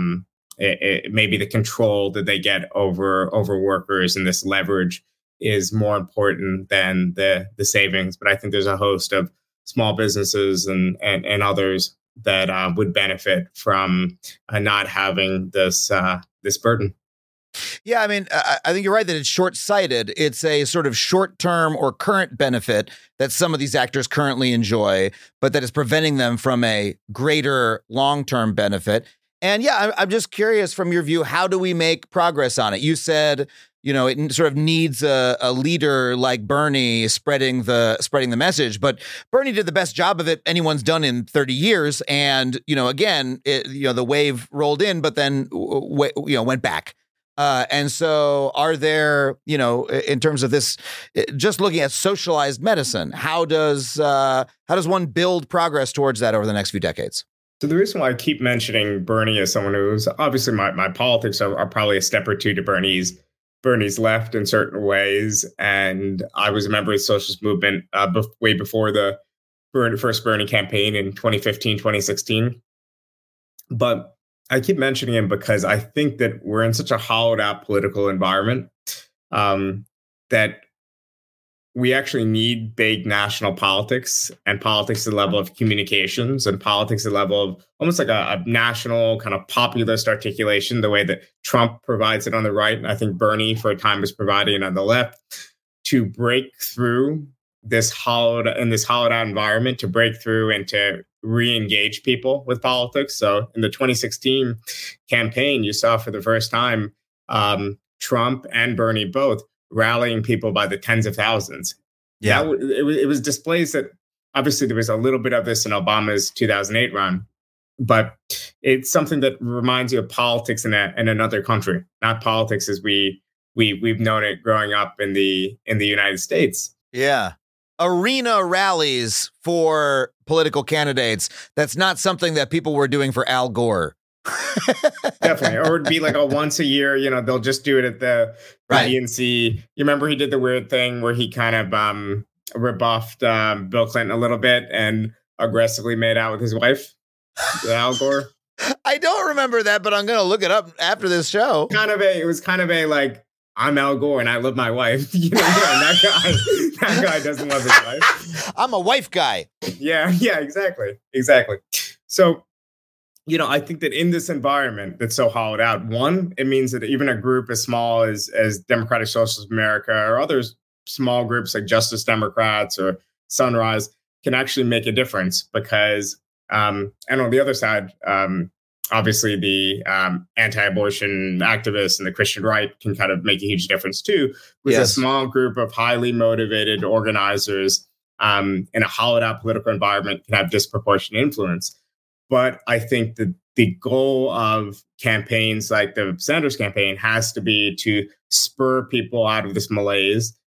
maybe the control that they get over workers and this leverage is more important than the savings. But I think there's a host of small businesses and others that would benefit from not having this burden. Yeah, I mean, I think you're right that it's short-sighted. It's a sort of short-term or current benefit that some of these actors currently enjoy, but that is preventing them from a greater long-term benefit. And yeah, I'm just curious from your view, how do we make progress on it? You said, it sort of needs a leader like Bernie spreading the message, but Bernie did the best job of it anyone's done in 30 years. And, again, the wave rolled in, but then, went back. And so are there, in terms of this, just looking at socialized medicine, how does one build progress towards that over the next few decades? So the reason why I keep mentioning Bernie as someone who's obviously my politics are probably a step or two to Bernie's left in certain ways. And I was a member of the socialist movement way before the first Bernie campaign in 2015, 2016. But I keep mentioning him because I think that we're in such a hollowed out political environment that we actually need big national politics and politics at the level of communications and politics at the level of almost like a national kind of populist articulation, the way that Trump provides it on the right. And I think Bernie for a time was providing it on the left to break through this hollowed out environment, to break through and to re-engage people with politics. So in the 2016 campaign, you saw for the first time Trump and Bernie both rallying people by the tens of thousands. Yeah, it was displays that obviously there was a little bit of this in Obama's 2008 run, but it's something that reminds you of politics in another country, not politics as we've known it growing up in the United States. Yeah. Arena rallies for political candidates. That's not something that people were doing for Al Gore. Definitely. Or it'd be like a once a year, they'll just do it at the DNC. You remember he did the weird thing where he kind of rebuffed Bill Clinton a little bit and aggressively made out with his wife, Al Gore. I don't remember that, but I'm going to look it up after this show. It was kind of a like, I'm Al Gore and I love my wife. And that guy doesn't love his wife. I'm a wife guy. Yeah, exactly. So, I think that in this environment that's so hollowed out, one, it means that even a group as small as Democratic Socialist America or other small groups like Justice Democrats or Sunrise can actually make a difference because, and on the other side, obviously the anti-abortion activists and the Christian right can kind of make a huge difference too, with a small group of highly motivated organizers in a hollowed out political environment can have disproportionate influence. But I think that the goal of campaigns like the Sanders campaign has to be to spur people out of this malaise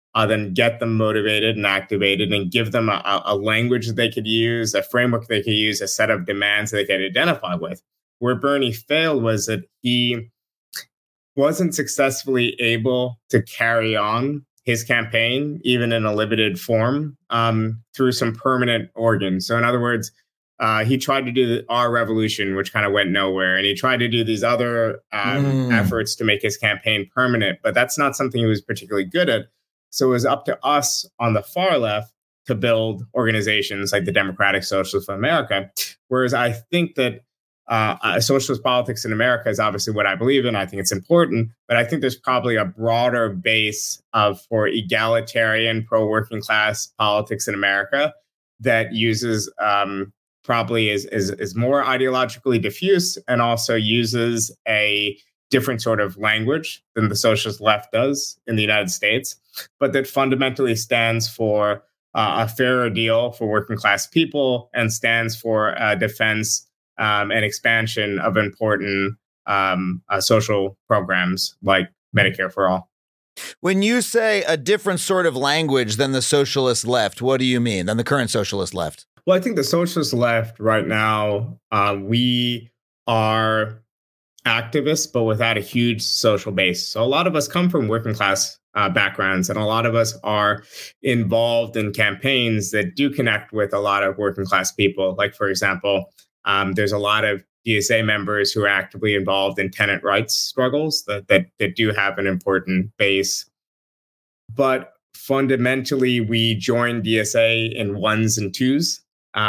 then get them motivated and activated and give them a language that they could use, a framework they could use, a set of demands that they could identify with. Where Bernie failed was that he wasn't successfully able to carry on his campaign, even in a limited form, through some permanent organs. So in other words, he tried to do our revolution, which kind of went nowhere. And he tried to do these other efforts to make his campaign permanent, but that's not something he was particularly good at. So it was up to us on the far left to build organizations like the Democratic Socialists of America. Whereas I think that socialist politics in America is obviously what I believe in. I think it's important, but I think there's probably a broader base for egalitarian, pro-working class politics in America that uses probably is more ideologically diffuse and also uses a different sort of language than the socialist left does in the United States, but that fundamentally stands for a fairer deal for working class people and stands for defense and expansion of important social programs like Medicare for All. When you say a different sort of language than the socialist left, what do you mean? Than the current socialist left? Well, I think the socialist left right now, we are activists, but without a huge social base. So a lot of us come from working class backgrounds, and a lot of us are involved in campaigns that do connect with a lot of working class people. Like, for example, there's a lot of DSA members who are actively involved in tenant rights struggles that do have an important base. But fundamentally, we join DSA in ones and twos.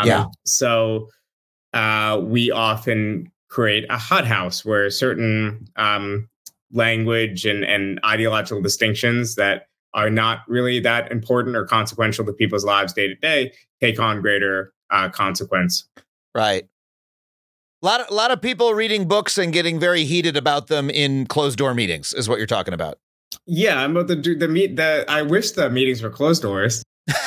So we often create a hothouse where certain language and ideological distinctions that are not really that important or consequential to people's lives day to day take on greater consequence. Right. A lot of people reading books and getting very heated about them in closed door meetings is what you're talking about. Yeah, I'm about to do I wish the meetings were closed doors.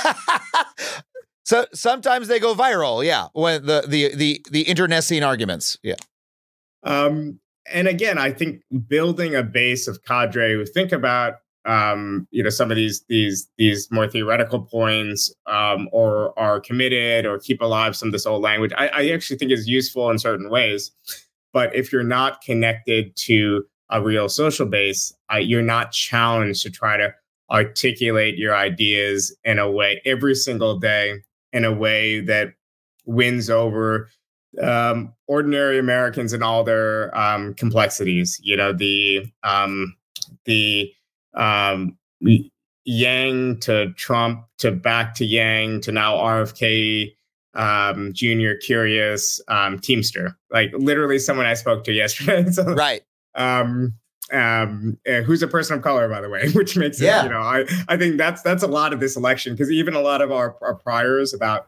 So sometimes they go viral. Yeah, when the internecine arguments. Yeah. And again, I think building a base of cadre who think about some of these more theoretical points, or are committed or keep alive some of this old language, I actually think is useful in certain ways. But if you're not connected to a real social base, you're not challenged to try to articulate your ideas in a way every single day in a way that wins over ordinary Americans and all their complexities. You know, the Yang to Trump to back to Yang to now RFK Jr. Curious Teamster, like literally someone I spoke to yesterday. So, right. Who's a person of color, by the way, which makes it, I think that's a lot of this election, because even a lot of our priors about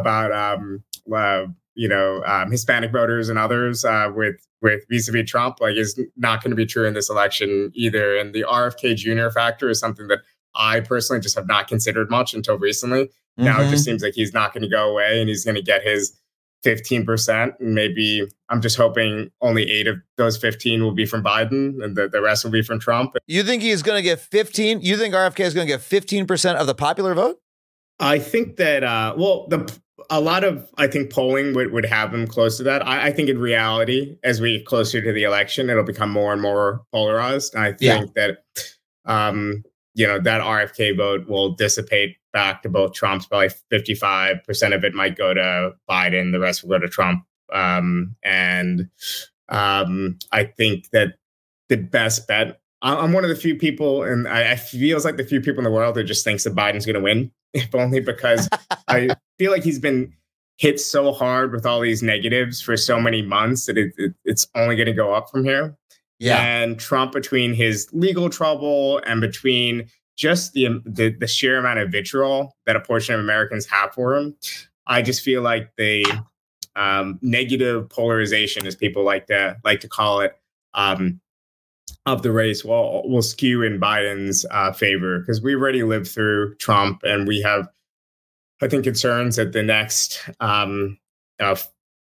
Hispanic voters and others with vis-a-vis Trump, like, is not going to be true in this election either. And the RFK Jr. factor is something that I personally just have not considered much until recently. Mm-hmm. Now it just seems like he's not going to go away and he's going to get his 15%. And maybe I'm just hoping only 8 of those 15 will be from Biden and the rest will be from Trump. You think he's going to get 15? You think RFK is going to get 15% of the popular vote? I think that, a lot of, I think, polling would have him close to that. I think in reality, as we get closer to the election, it'll become more and more polarized. And I think that, that RFK vote will dissipate back to both Trump's. Probably 55% of it might go to Biden. The rest will go to Trump. And I think that the best bet, I'm one of the few people, and I feels like the few people in the world who just thinks that Biden's going to win, if only because I feel like he's been hit so hard with all these negatives for so many months that it's only going to go up from here. Yeah. And Trump, between his legal trouble and between just the sheer amount of vitriol that a portion of Americans have for him, I just feel like the negative polarization, as people like to call it, of the race will skew in Biden's favor, because we already lived through Trump, and we have, I think, concerns that the next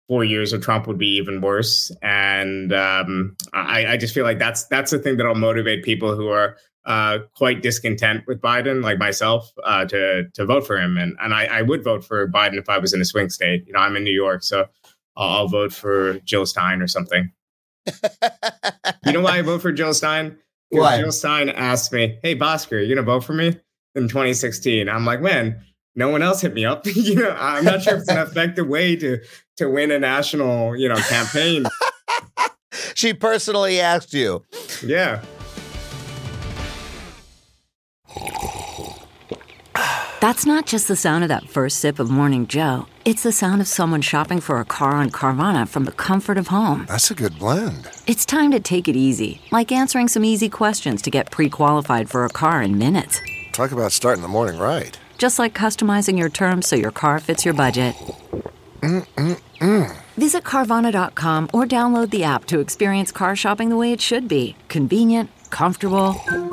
4 years of Trump would be even worse. And I just feel like that's the thing that'll motivate people who are quite discontent with Biden, like myself, to vote for him. And I would vote for Biden if I was in a swing state. I'm in New York, so I'll vote for Jill Stein or something. You know why I vote for Jill Stein? Why? Jill Stein asked me, "Hey, Bhaskar, you gonna vote for me in 2016?" I'm like, man, no one else hit me up. I'm not sure if it's an effective way to win a national, campaign. She personally asked you. Yeah. That's not just the sound of that first sip of Morning Joe. It's the sound of someone shopping for a car on Carvana from the comfort of home. That's a good blend. It's time to take it easy, like answering some easy questions to get pre-qualified for a car in minutes. Talk about starting the morning right. Just like customizing your terms so your car fits your budget. Visit Carvana.com or download the app to experience car shopping the way it should be. Convenient, comfortable.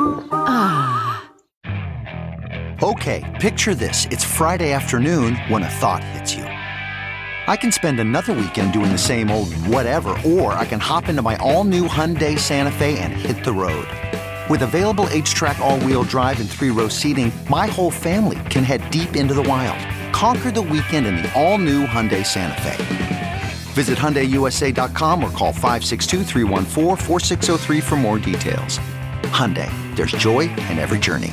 Okay, picture this. It's Friday afternoon when a thought hits you. I can spend another weekend doing the same old whatever, or I can hop into my all-new Hyundai Santa Fe and hit the road. With available H-Track all-wheel drive and 3-row seating, my whole family can head deep into the wild. Conquer the weekend in the all-new Hyundai Santa Fe. Visit HyundaiUSA.com or call 562-314-4603 for more details. Hyundai, there's joy in every journey.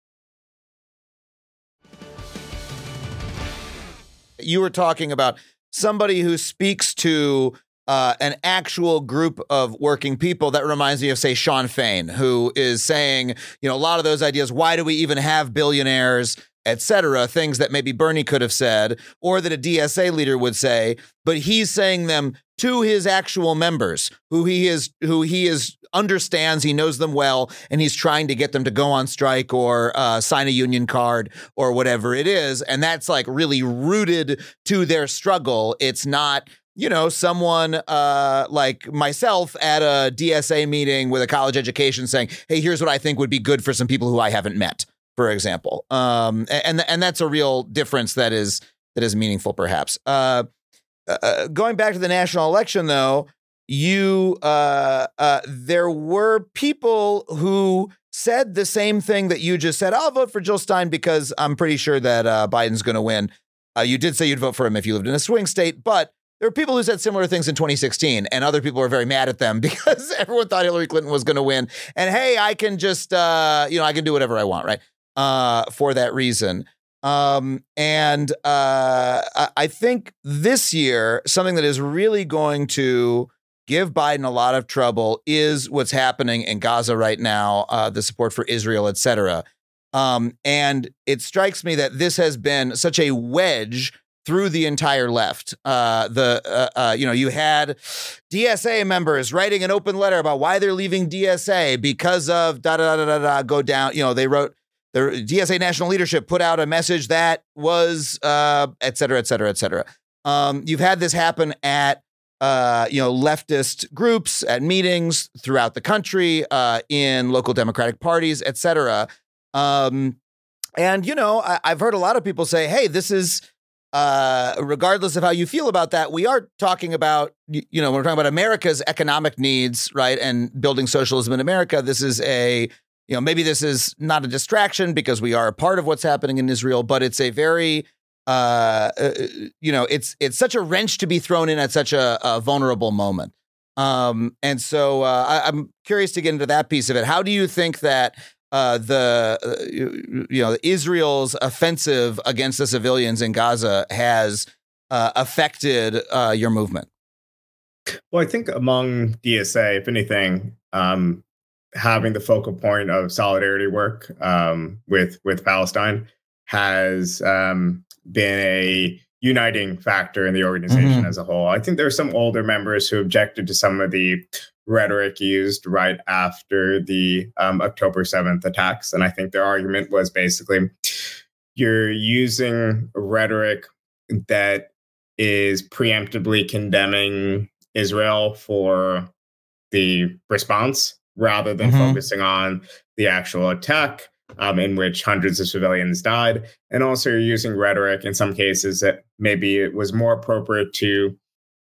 You were talking about somebody who speaks to an actual group of working people. That reminds me of, say, Sean Fain, who is saying, a lot of those ideas, why do we even have billionaires, et cetera, things that maybe Bernie could have said or that a DSA leader would say, but he's saying them to his actual members who he understands, he knows them well, and he's trying to get them to go on strike or sign a union card or whatever it is. And that's like really rooted to their struggle. It's not, someone like myself at a DSA meeting with a college education saying, hey, here's what I think would be good for some people who I haven't met, for example. And that's a real difference that is meaningful, perhaps. Going back to the national election, though, there were people who said the same thing that you just said. I'll vote for Jill Stein because I'm pretty sure that Biden's going to win. You did say you'd vote for him if you lived in a swing state, but there were people who said similar things in 2016, and other people were very mad at them because everyone thought Hillary Clinton was going to win. And hey, I can just, I can do whatever I want, right? For that reason. I think this year, something that is really going to give Biden a lot of trouble is what's happening in Gaza right now, the support for Israel, et cetera. And it strikes me that this has been such a wedge through the entire left. You had DSA members writing an open letter about why they're leaving DSA because of go down. They wrote, the DSA national leadership put out a message that was, et cetera, et cetera, et cetera. You've had this happen at, leftist groups, at meetings throughout the country, in local Democratic parties, et cetera. I've heard a lot of people say, hey, this is, regardless of how you feel about that, we are talking about, when we're talking about America's economic needs, right, and building socialism in America, this is maybe this is not a distraction because we are a part of what's happening in Israel, but it's a very, it's such a wrench to be thrown in at such a vulnerable moment. And so I'm curious to get into that piece of it. How do you think that Israel's offensive against the civilians in Gaza has affected your movement? Well, I think among DSA, if anything, having the focal point of solidarity work with Palestine has been a uniting factor in the organization as a whole. I think there are some older members who objected to some of the rhetoric used right after the October 7th attacks. And I think their argument was basically, you're using rhetoric that is preemptively condemning Israel for the response rather than focusing on the actual attack in which hundreds of civilians died. And also you're using rhetoric in some cases that maybe it was more appropriate to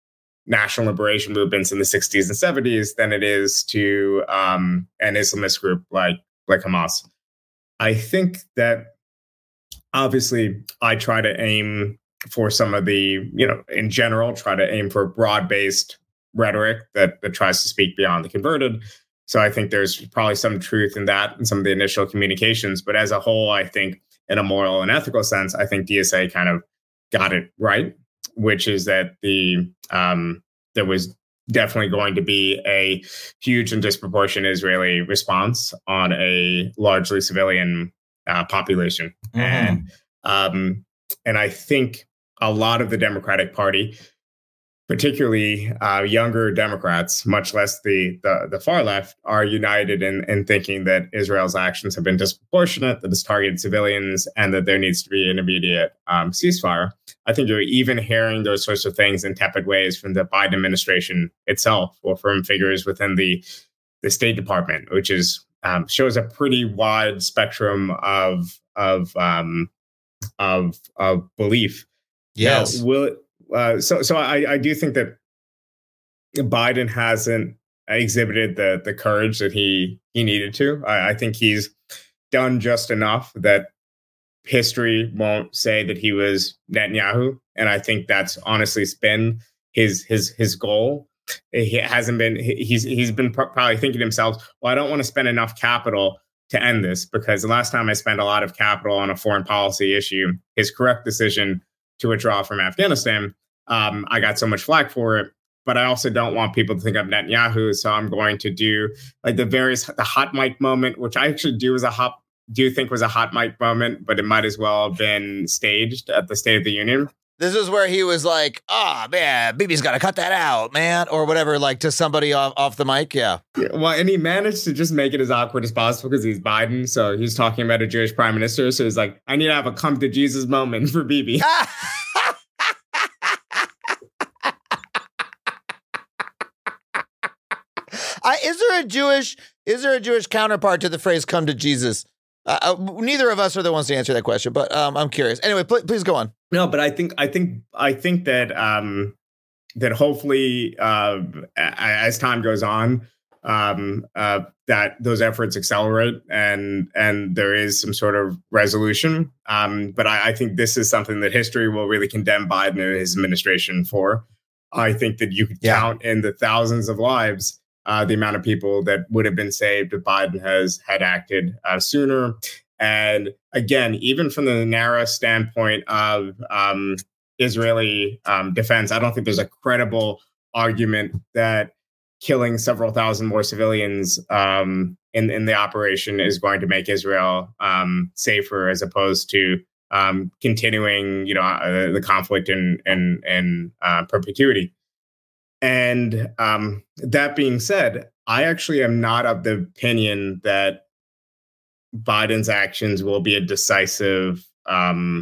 national liberation movements in the 60s and 70s than it is to an Islamist group like Hamas. I think that obviously I try to aim for some of the, in general, try to aim for broad-based rhetoric that tries to speak beyond the converted. So I think there's probably some truth in that in some of the initial communications. But as a whole, I think in a moral and ethical sense, I think DSA kind of got it right, which is that there was definitely going to be a huge and disproportionate Israeli response on a largely civilian population. And I think a lot of the Democratic Party, particularly younger Democrats, much less the far left, are united in thinking that Israel's actions have been disproportionate, that it's targeted civilians, and that there needs to be an immediate ceasefire. I think you're even hearing those sorts of things in tepid ways from the Biden administration itself, or from figures within the State Department, which is shows a pretty wide spectrum of belief. Yes. Now, so I do think that Biden hasn't exhibited the courage that he needed to. I think he's done just enough that history won't say that he was Netanyahu, and I think that's honestly been his goal. He hasn't been. He's been probably thinking to himself, well, I don't want to spend enough capital to end this, because the last time I spent a lot of capital on a foreign policy issue, his correct decision to withdraw from Afghanistan, I got so much flack for it. But I also don't want people to think of Netanyahu, so I'm going to do like the hot mic moment, which I actually do think was a hot mic moment, but it might as well have been staged at the State of the Union. This is where he was like, man, Bibi's got to cut that out, man, or whatever, like to somebody off the mic. Yeah. Well, and he managed to just make it as awkward as possible because he's Biden. So he's talking about a Jewish prime minister. So he's like, I need to have a come to Jesus moment for Bibi. Is there a Jewish counterpart to the phrase "come to Jesus"? Neither of us are the ones to answer that question, but I'm curious. Anyway, please go on. No, but I think that that hopefully as time goes on, that those efforts accelerate and there is some sort of resolution. But I think this is something that history will really condemn Biden and his administration for. I think that you could count in the thousands of lives the amount of people that would have been saved if Biden had acted sooner. And again, even from the narrow standpoint of Israeli defense, I don't think there's a credible argument that killing several thousand more civilians in the operation is going to make Israel safer, as opposed to continuing, the conflict in perpetuity. And that being said, I actually am not of the opinion that Biden's actions will be a decisive kind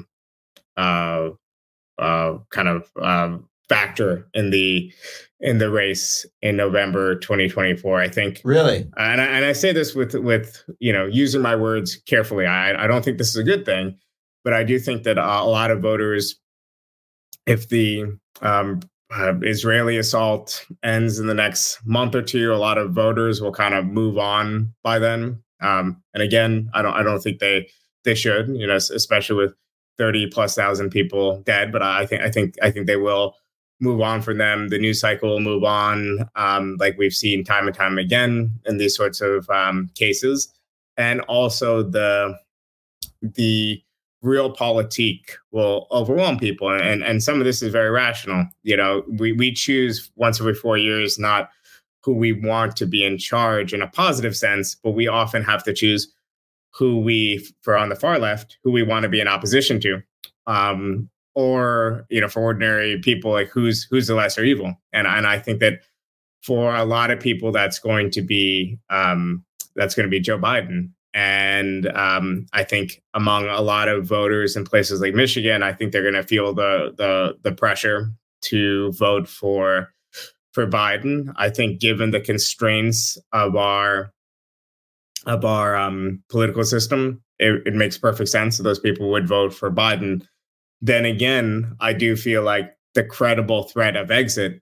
of factor in the race in November 2024. I think really, and I say this with using my words carefully. I don't think this is a good thing, but I do think that a lot of voters, if the Israeli assault ends in the next month or two, a lot of voters will kind of move on by then. And again, I don't think they should, especially with 30,000+ people dead. But I think they will move on from them. The news cycle will move on, like we've seen time and time again in these sorts of cases. And also the realpolitik will overwhelm people. And some of this is very rational. We choose once every 4 years, not who we want to be in charge in a positive sense, but we often have to choose who for on the far left, who we want to be in opposition to. Or, for ordinary people, like who's the lesser evil. And I think that for a lot of people, that's going to be Joe Biden. And I think among a lot of voters in places like Michigan, I think they're going to feel the pressure to vote for Biden. I think given the constraints of our political system, it makes perfect sense that those people would vote for Biden. Then again, I do feel like the credible threat of exit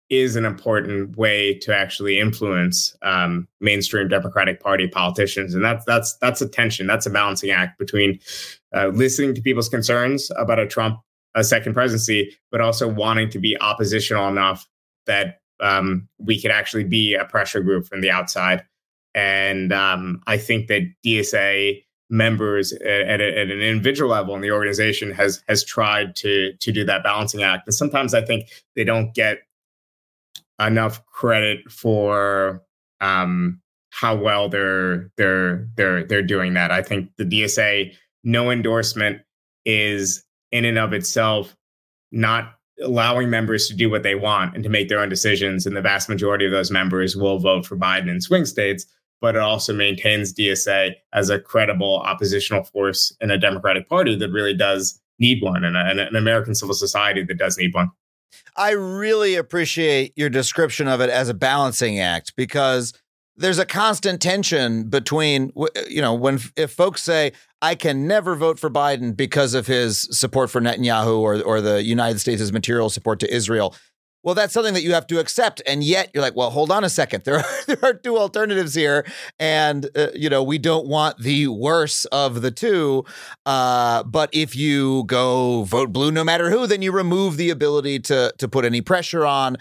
is an important way to actually influence mainstream Democratic Party politicians, and that's a tension. That's a balancing act between listening to people's concerns about a second presidency, but also wanting to be oppositional enough that we could actually be a pressure group from the outside. And I think that DSA members at an individual level in the organization has tried to do that balancing act, and sometimes I think they don't get enough credit for how well they're doing that. I think the DSA no endorsement is in and of itself not allowing members to do what they want and to make their own decisions, and the vast majority of those members will vote for Biden in swing states. But it also maintains DSA as a credible oppositional force in a Democratic Party that really does need one, and an American civil society that does need one. I really appreciate your description of it as a balancing act, because there's a constant tension between, if folks say, I can never vote for Biden because of his support for Netanyahu or the United States' material support to Israel. Well, that's something that you have to accept. And yet you're like, well, hold on a second. There are two alternatives here. And, we don't want the worse of the two. But if you go vote blue no matter who, then you remove the ability to put any pressure on.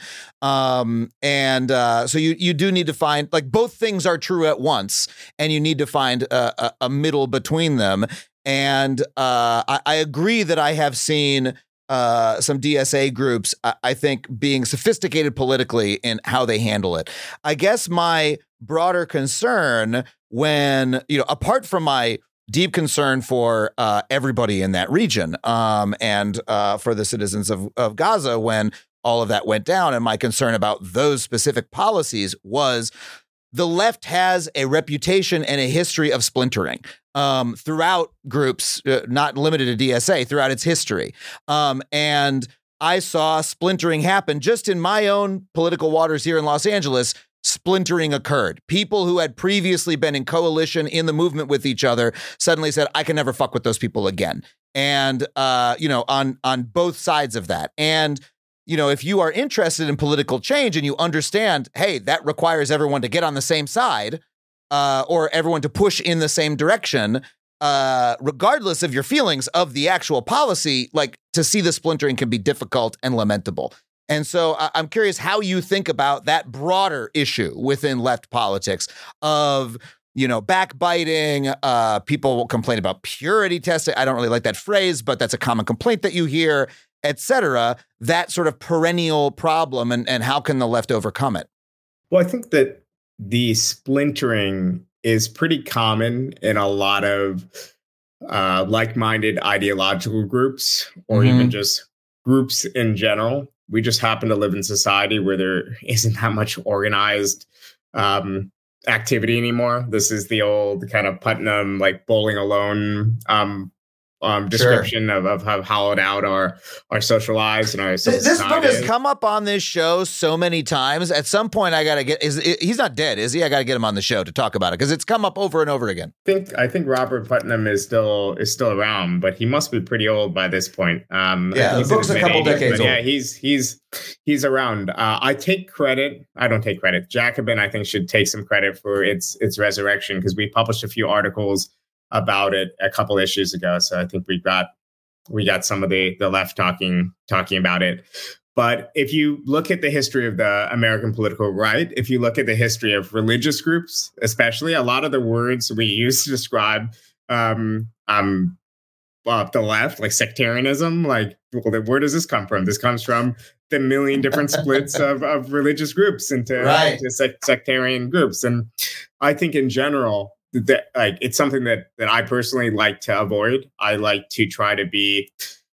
So you do need to find, like, both things are true at once. And you need to find a middle between them. And I agree that I have seen some DSA groups, I think, being sophisticated politically in how they handle it. I guess my broader concern when, apart from my deep concern for everybody in that region and for the citizens of Gaza when all of that went down, and my concern about those specific policies was the left has a reputation and a history of splintering throughout groups, not limited to DSA, throughout its history. And I saw splintering happen just in my own political waters here in Los Angeles. Splintering occurred. People who had previously been in coalition in the movement with each other suddenly said, I can never fuck with those people again. And, on both sides of that. And if you are interested in political change and you understand, hey, that requires everyone to get on the same side or everyone to push in the same direction, regardless of your feelings of the actual policy, like, to see the splintering can be difficult and lamentable. And so I'm curious how you think about that broader issue within left politics of, backbiting. People will complain about purity testing. I don't really like that phrase, but that's a common complaint that you hear, et cetera, that sort of perennial problem, and how can the left overcome it? Well, I think that the splintering is pretty common in a lot of like-minded ideological groups, or even just groups in general. We just happen to live in society where there isn't that much organized activity anymore. This is the old kind of Putnam, like, bowling alone description of how hollowed out our social lives and our civil This society. book has come up on this show so many times. At some point, I got to he's not dead, is he? I got to get him on the show to talk about it, because it's come up over and over again. I think Robert Putnam is still around, but he must be pretty old by this point. The book's a couple decades old. Yeah, he's around. I don't take credit. Jacobin, I think, should take some credit for its resurrection, because we published a few articles about it a couple issues ago. So I think we got some of the left talking about it. But if you look at the history of the American political right, if you look at the history of religious groups, especially, a lot of the words we use to describe the left, like sectarianism, like, well, where does this come from? This comes from the million different splits of religious groups into sectarian groups. And I think in general, that, like, it's something that I personally like to avoid. I like to try to be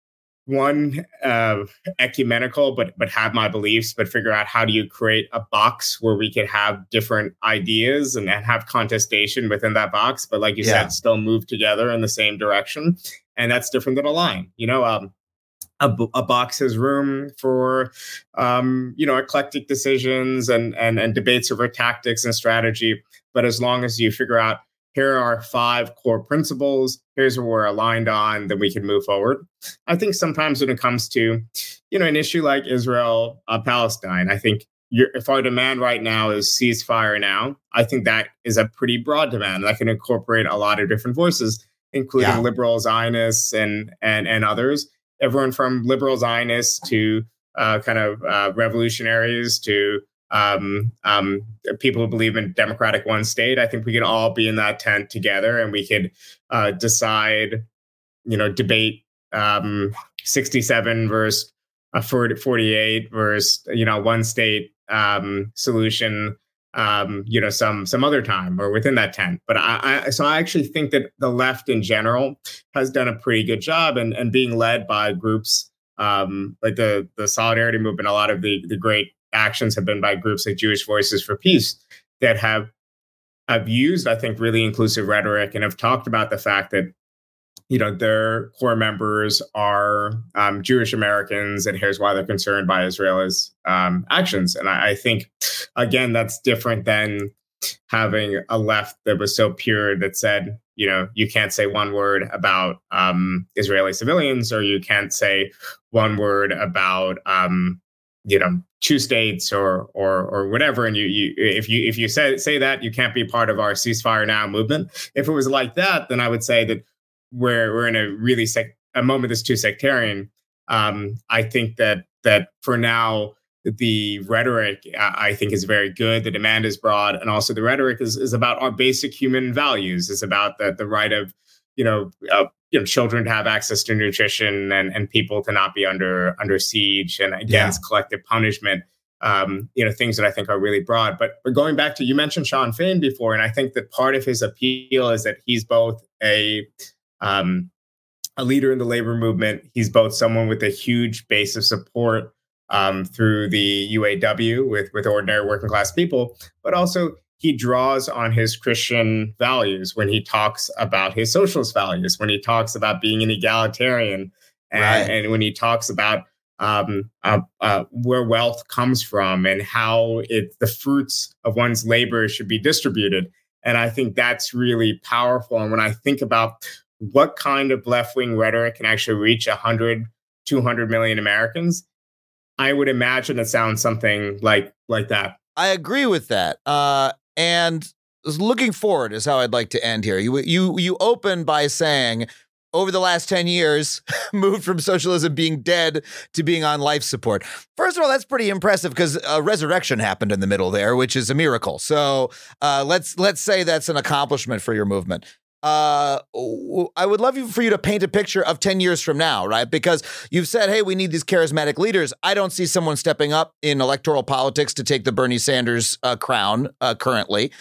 ecumenical, but have my beliefs, but figure out how do you create a box where we could have different ideas and have contestation within that box, but, like you said, still move together in the same direction. And that's different than a line. A box has room for eclectic decisions and debates over tactics and strategy. But as long as you figure out here are our 5 core principles. Here's what we're aligned on, then we can move forward. I think sometimes when it comes to, an issue like Israel, Palestine, I think if our demand right now is ceasefire now, I think that is a pretty broad demand that can incorporate a lot of different voices, including liberal Zionists and others. Everyone from liberal Zionists to revolutionaries to people who believe in democratic one state. I think we can all be in that tent together, and we could decide, debate 67 versus 48 versus one state solution. Some other time or within that tent. But I actually think that the left in general has done a pretty good job and being led by groups like the Solidarity Movement. A lot of the great actions have been by groups like Jewish Voices for Peace that have used, I think, really inclusive rhetoric and have talked about the fact that, their core members are Jewish Americans, and here's why they're concerned by Israel's actions. And I think, again, that's different than having a left that was so pure that said, you can't say one word about Israeli civilians, or you can't say one word about, 2 states or whatever. And if you say that, you can't be part of our ceasefire now movement. If it was like that, then I would say that we're in a really a moment that's too sectarian. I think that for now, the rhetoric, I think, is very good. The demand is broad. And also the rhetoric is about our basic human values. It's about the right of, children to have access to nutrition and people to not be under siege and against collective punishment. Things that I think are really broad. But going back to, you mentioned Sean Fain before, and I think that part of his appeal is that he's both a leader in the labor movement. He's both someone with a huge base of support through the UAW with ordinary working class people, but also he draws on his Christian values when he talks about his socialist values, when he talks about being an egalitarian, and when he talks about where wealth comes from and how the fruits of one's labor should be distributed. And I think that's really powerful. And when I think about what kind of left-wing rhetoric can actually reach 100, 200 million Americans, I would imagine it sounds something like that. I agree with that. And looking forward is how I'd like to end here. You open by saying, over the last 10 years, moved from socialism being dead to being on life support. First of all, that's pretty impressive because a resurrection happened in the middle there, which is a miracle. So let's say that's an accomplishment for your movement. I would love for you to paint a picture of 10 years from now, right? Because you've said, hey, we need these charismatic leaders. I don't see someone stepping up in electoral politics to take the Bernie Sanders crown currently.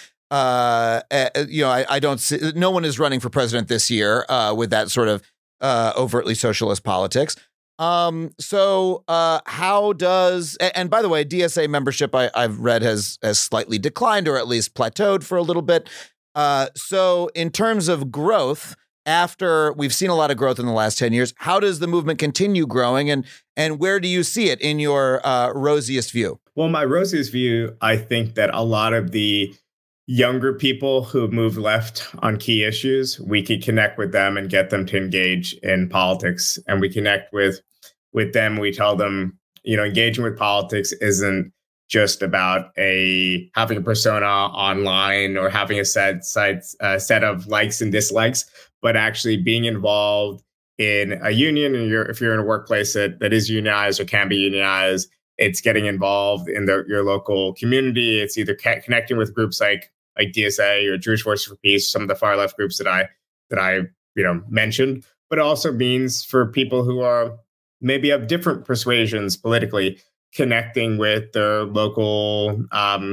I don't see, no one is running for president this year with that sort of overtly socialist politics. So how does, and by the way, DSA membership I've read has slightly declined or at least plateaued for a little bit. So in terms of growth, after we've seen a lot of growth in the last 10 years, how does the movement continue growing and where do you see it in your rosiest view? Well, my rosiest view, I think that a lot of the younger people who have moved left on key issues, we can connect with them and get them to engage in politics. And we connect with them. We tell them, engaging with politics isn't just about having a persona online or having a set of likes and dislikes, but actually being involved in a union. And if you're in a workplace that is unionized or can be unionized, it's getting involved in your local community. It's either connecting with groups like DSA or Jewish Voices for Peace, some of the far left groups that I mentioned, but it also means for people who are maybe of different persuasions politically, connecting with their local,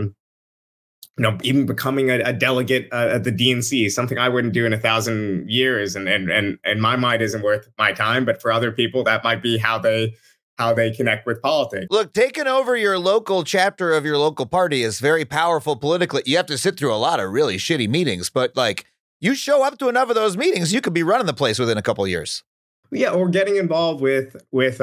even becoming a delegate at the DNC, something I wouldn't do in 1,000 years, and in my mind isn't worth my time, but for other people that might be how they connect with politics. Look, taking over your local chapter of your local party is very powerful politically. You have to sit through a lot of really shitty meetings, but you show up to enough of those meetings, you could be running the place within a couple of years. Yeah, or getting involved with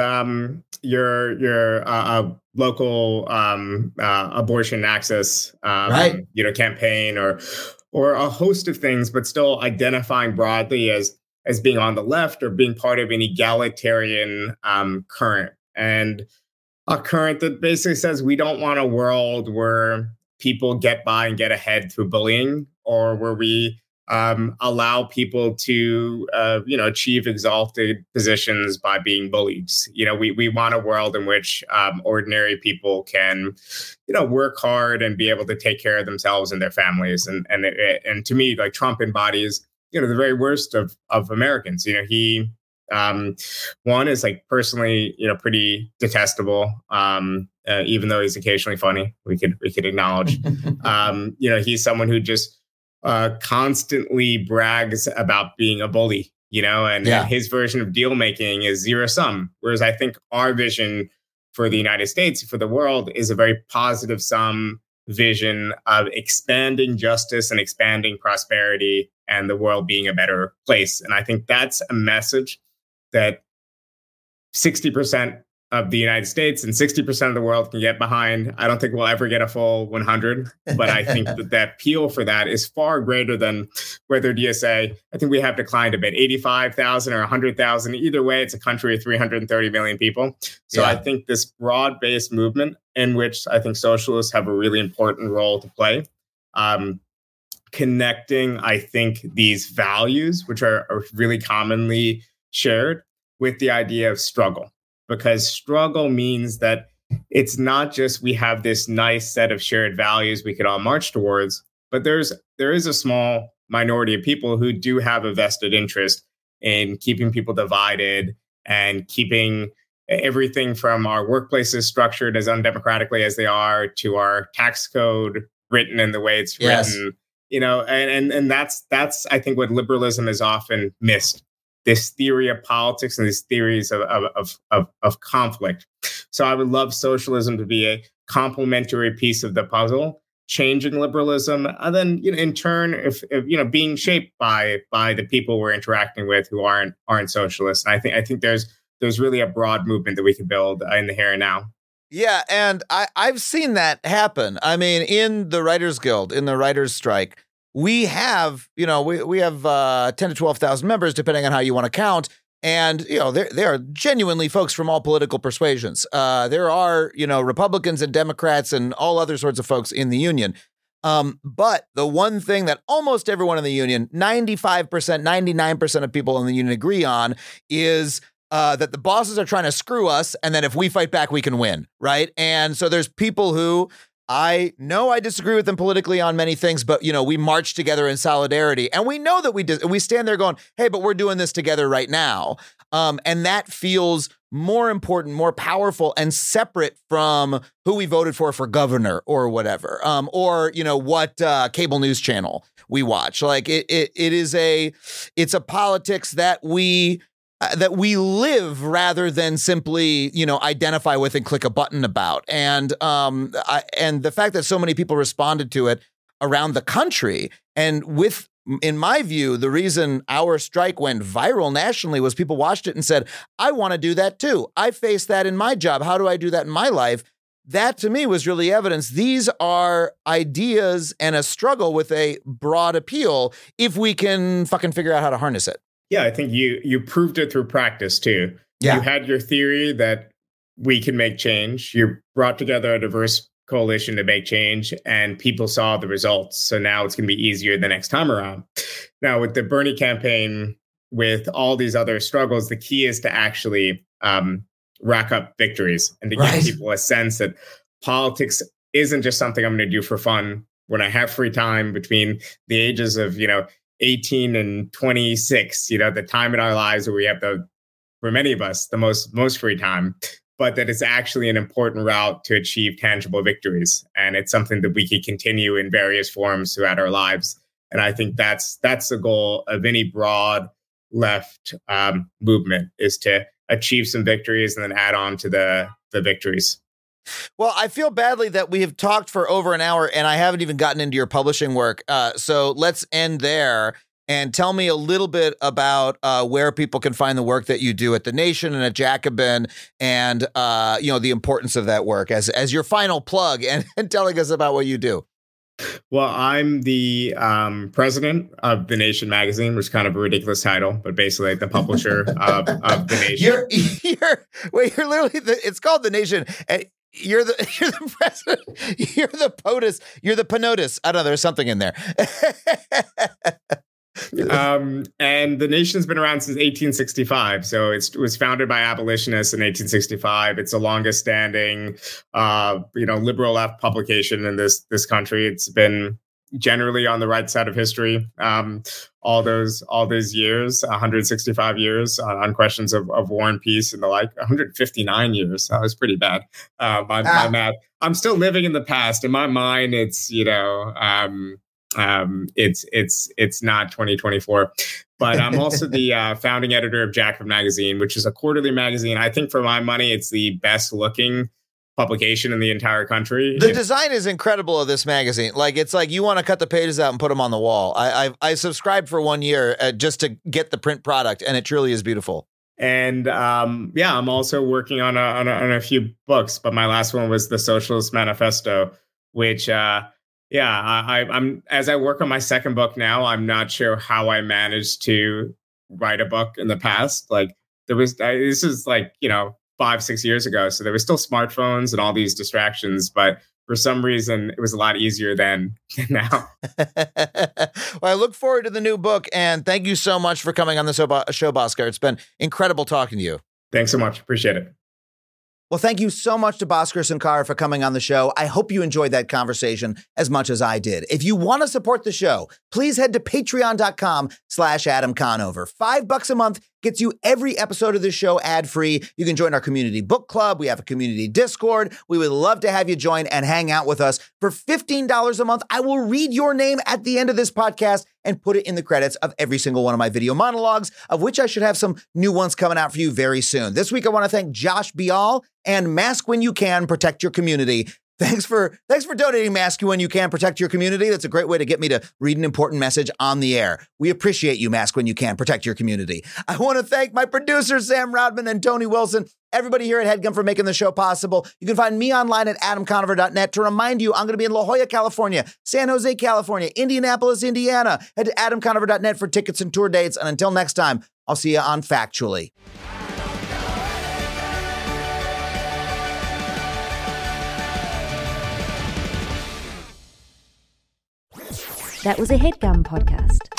your local abortion access Right. campaign or a host of things, but still identifying broadly as being on the left or being part of an egalitarian current, and a current that basically says we don't want a world where people get by and get ahead through bullying, or where we allow people to achieve exalted positions by being bullied. We want a world in which ordinary people can work hard and be able to take care of themselves and their families. And to me, like, Trump embodies the very worst of Americans. He one is, like, personally pretty detestable, even though he's occasionally funny. We could acknowledge. He's someone who just constantly brags about being a bully, and his version of deal making is zero sum. Whereas I think our vision for the United States, for the world, is a very positive sum vision of expanding justice and expanding prosperity and the world being a better place. And I think that's a message that 60% of the United States and 60% of the world can get behind. I don't think we'll ever get a full 100, but I think that appeal for that is far greater than whether do you say, I think we have declined a bit, 85,000 or 100,000. Either way, it's a country of 330 million people. So I think this broad-based movement, in which I think socialists have a really important role to play, connecting, I think, these values, which are really commonly shared, with the idea of struggle. Because struggle means that it's not just we have this nice set of shared values we could all march towards, but there is a small minority of people who do have a vested interest in keeping people divided and keeping everything from our workplaces structured as undemocratically as they are to our tax code written in the way it's written. And that's I think what liberalism is often missed. This theory of politics and these theories of conflict. So I would love socialism to be a complementary piece of the puzzle, changing liberalism, and then in turn, if being shaped by the people we're interacting with who aren't socialists. And I think there's really a broad movement that we could build in the here and now. Yeah, and I've seen that happen. I mean, in the Writers Guild, in the writers' strike, we have, we have 10 to 12,000 members, depending on how you want to count. And, there are genuinely folks from all political persuasions. There are, Republicans and Democrats and all other sorts of folks in the union. But the one thing that almost everyone in the union, 95%, 99% of people in the union agree on is that the bosses are trying to screw us. And then if we fight back, we can win. Right. And so there's people who I know I disagree with them politically on many things, but, we march together in solidarity, and we know that we stand there going, hey, but we're doing this together right now. And that feels more important, more powerful, and separate from who we voted for governor or whatever, or what cable news channel we watch. Like it's a politics that we live rather than simply, identify with and click a button about. And the fact that so many people responded to it around the country, and in my view, the reason our strike went viral nationally was people watched it and said, I want to do that too. I face that in my job. How do I do that in my life? That to me was really evidence. These are ideas and a struggle with a broad appeal if we can fucking figure out how to harness it. Yeah, I think you proved it through practice too. Yeah. You had your theory that we can make change. You brought together a diverse coalition to make change, and people saw the results. So now it's going to be easier the next time around. Now with the Bernie campaign, with all these other struggles, the key is to actually rack up victories and to give people a sense that politics isn't just something I'm going to do for fun when I have free time between the ages of 18 and 26, the time in our lives where we have for many of us, the most free time, but that it's actually an important route to achieve tangible victories. And it's something that we can continue in various forms throughout our lives. And I think that's the goal of any broad left movement, is to achieve some victories and then add on to the victories. Well, I feel badly that we have talked for over an hour and I haven't even gotten into your publishing work. So let's end there. and tell me a little bit about where people can find the work that you do at The Nation and at Jacobin, and the importance of that work as your final plug, and telling us about what you do. Well, I'm the president of The Nation magazine, which is kind of a ridiculous title, but basically like the publisher of The Nation. You're literally it's called The Nation. And you're the president. You're the POTUS. You're the PANOTUS. I don't know. There's something in there. And The Nation's been around since 1865. So it was founded by abolitionists in 1865. It's the longest standing, liberal left publication in this country. It's been generally on the right side of history all those years, 165 years on questions of war and peace and the like. 159 years. That was pretty bad. My math. I'm still living in the past. In my mind, it's it's not 2024, but I'm also the founding editor of Jacobin Magazine, which is a quarterly magazine. I think for my money, it's the best looking publication in the entire country. The design is incredible of this magazine. Like, it's like you want to cut the pages out and put them on the wall. I subscribed for 1 year just to get the print product, and it truly is beautiful. And I'm also working on a few books, but my last one was the Socialist Manifesto, which I'm as I work on my second book now, I'm not sure how I managed to write a book in the past. Like this is 5-6 years ago. So there were still smartphones and all these distractions, but for some reason it was a lot easier than now. Well, I look forward to the new book, and thank you so much for coming on the show, Bhaskar. It's been incredible talking to you. Thanks so much. Appreciate it. Well, thank you so much to Bhaskar Sunkara for coming on the show. I hope you enjoyed that conversation as much as I did. If you want to support the show, please head to patreon.com/Adam Conover. $5 a month gets you every episode of this show ad-free. You can join our community book club. We have a community Discord. We would love to have you join and hang out with us. For $15 a month, I will read your name at the end of this podcast and put it in the credits of every single one of my video monologues, of which I should have some new ones coming out for you very soon. This week, I want to thank Josh Bial and Mask When You Can, Protect Your Community. Thanks for donating, Mask When You Can, Protect Your Community. That's a great way to get me to read an important message on the air. We appreciate you, Mask When You Can, Protect Your Community. I want to thank my producers, Sam Rodman and Tony Wilson, everybody here at HeadGum for making the show possible. You can find me online at adamconover.net. To remind you, I'm going to be in La Jolla, California, San Jose, California, Indianapolis, Indiana. Head to adamconover.net for tickets and tour dates. And until next time, I'll see you on Factually. That was a HeadGum podcast.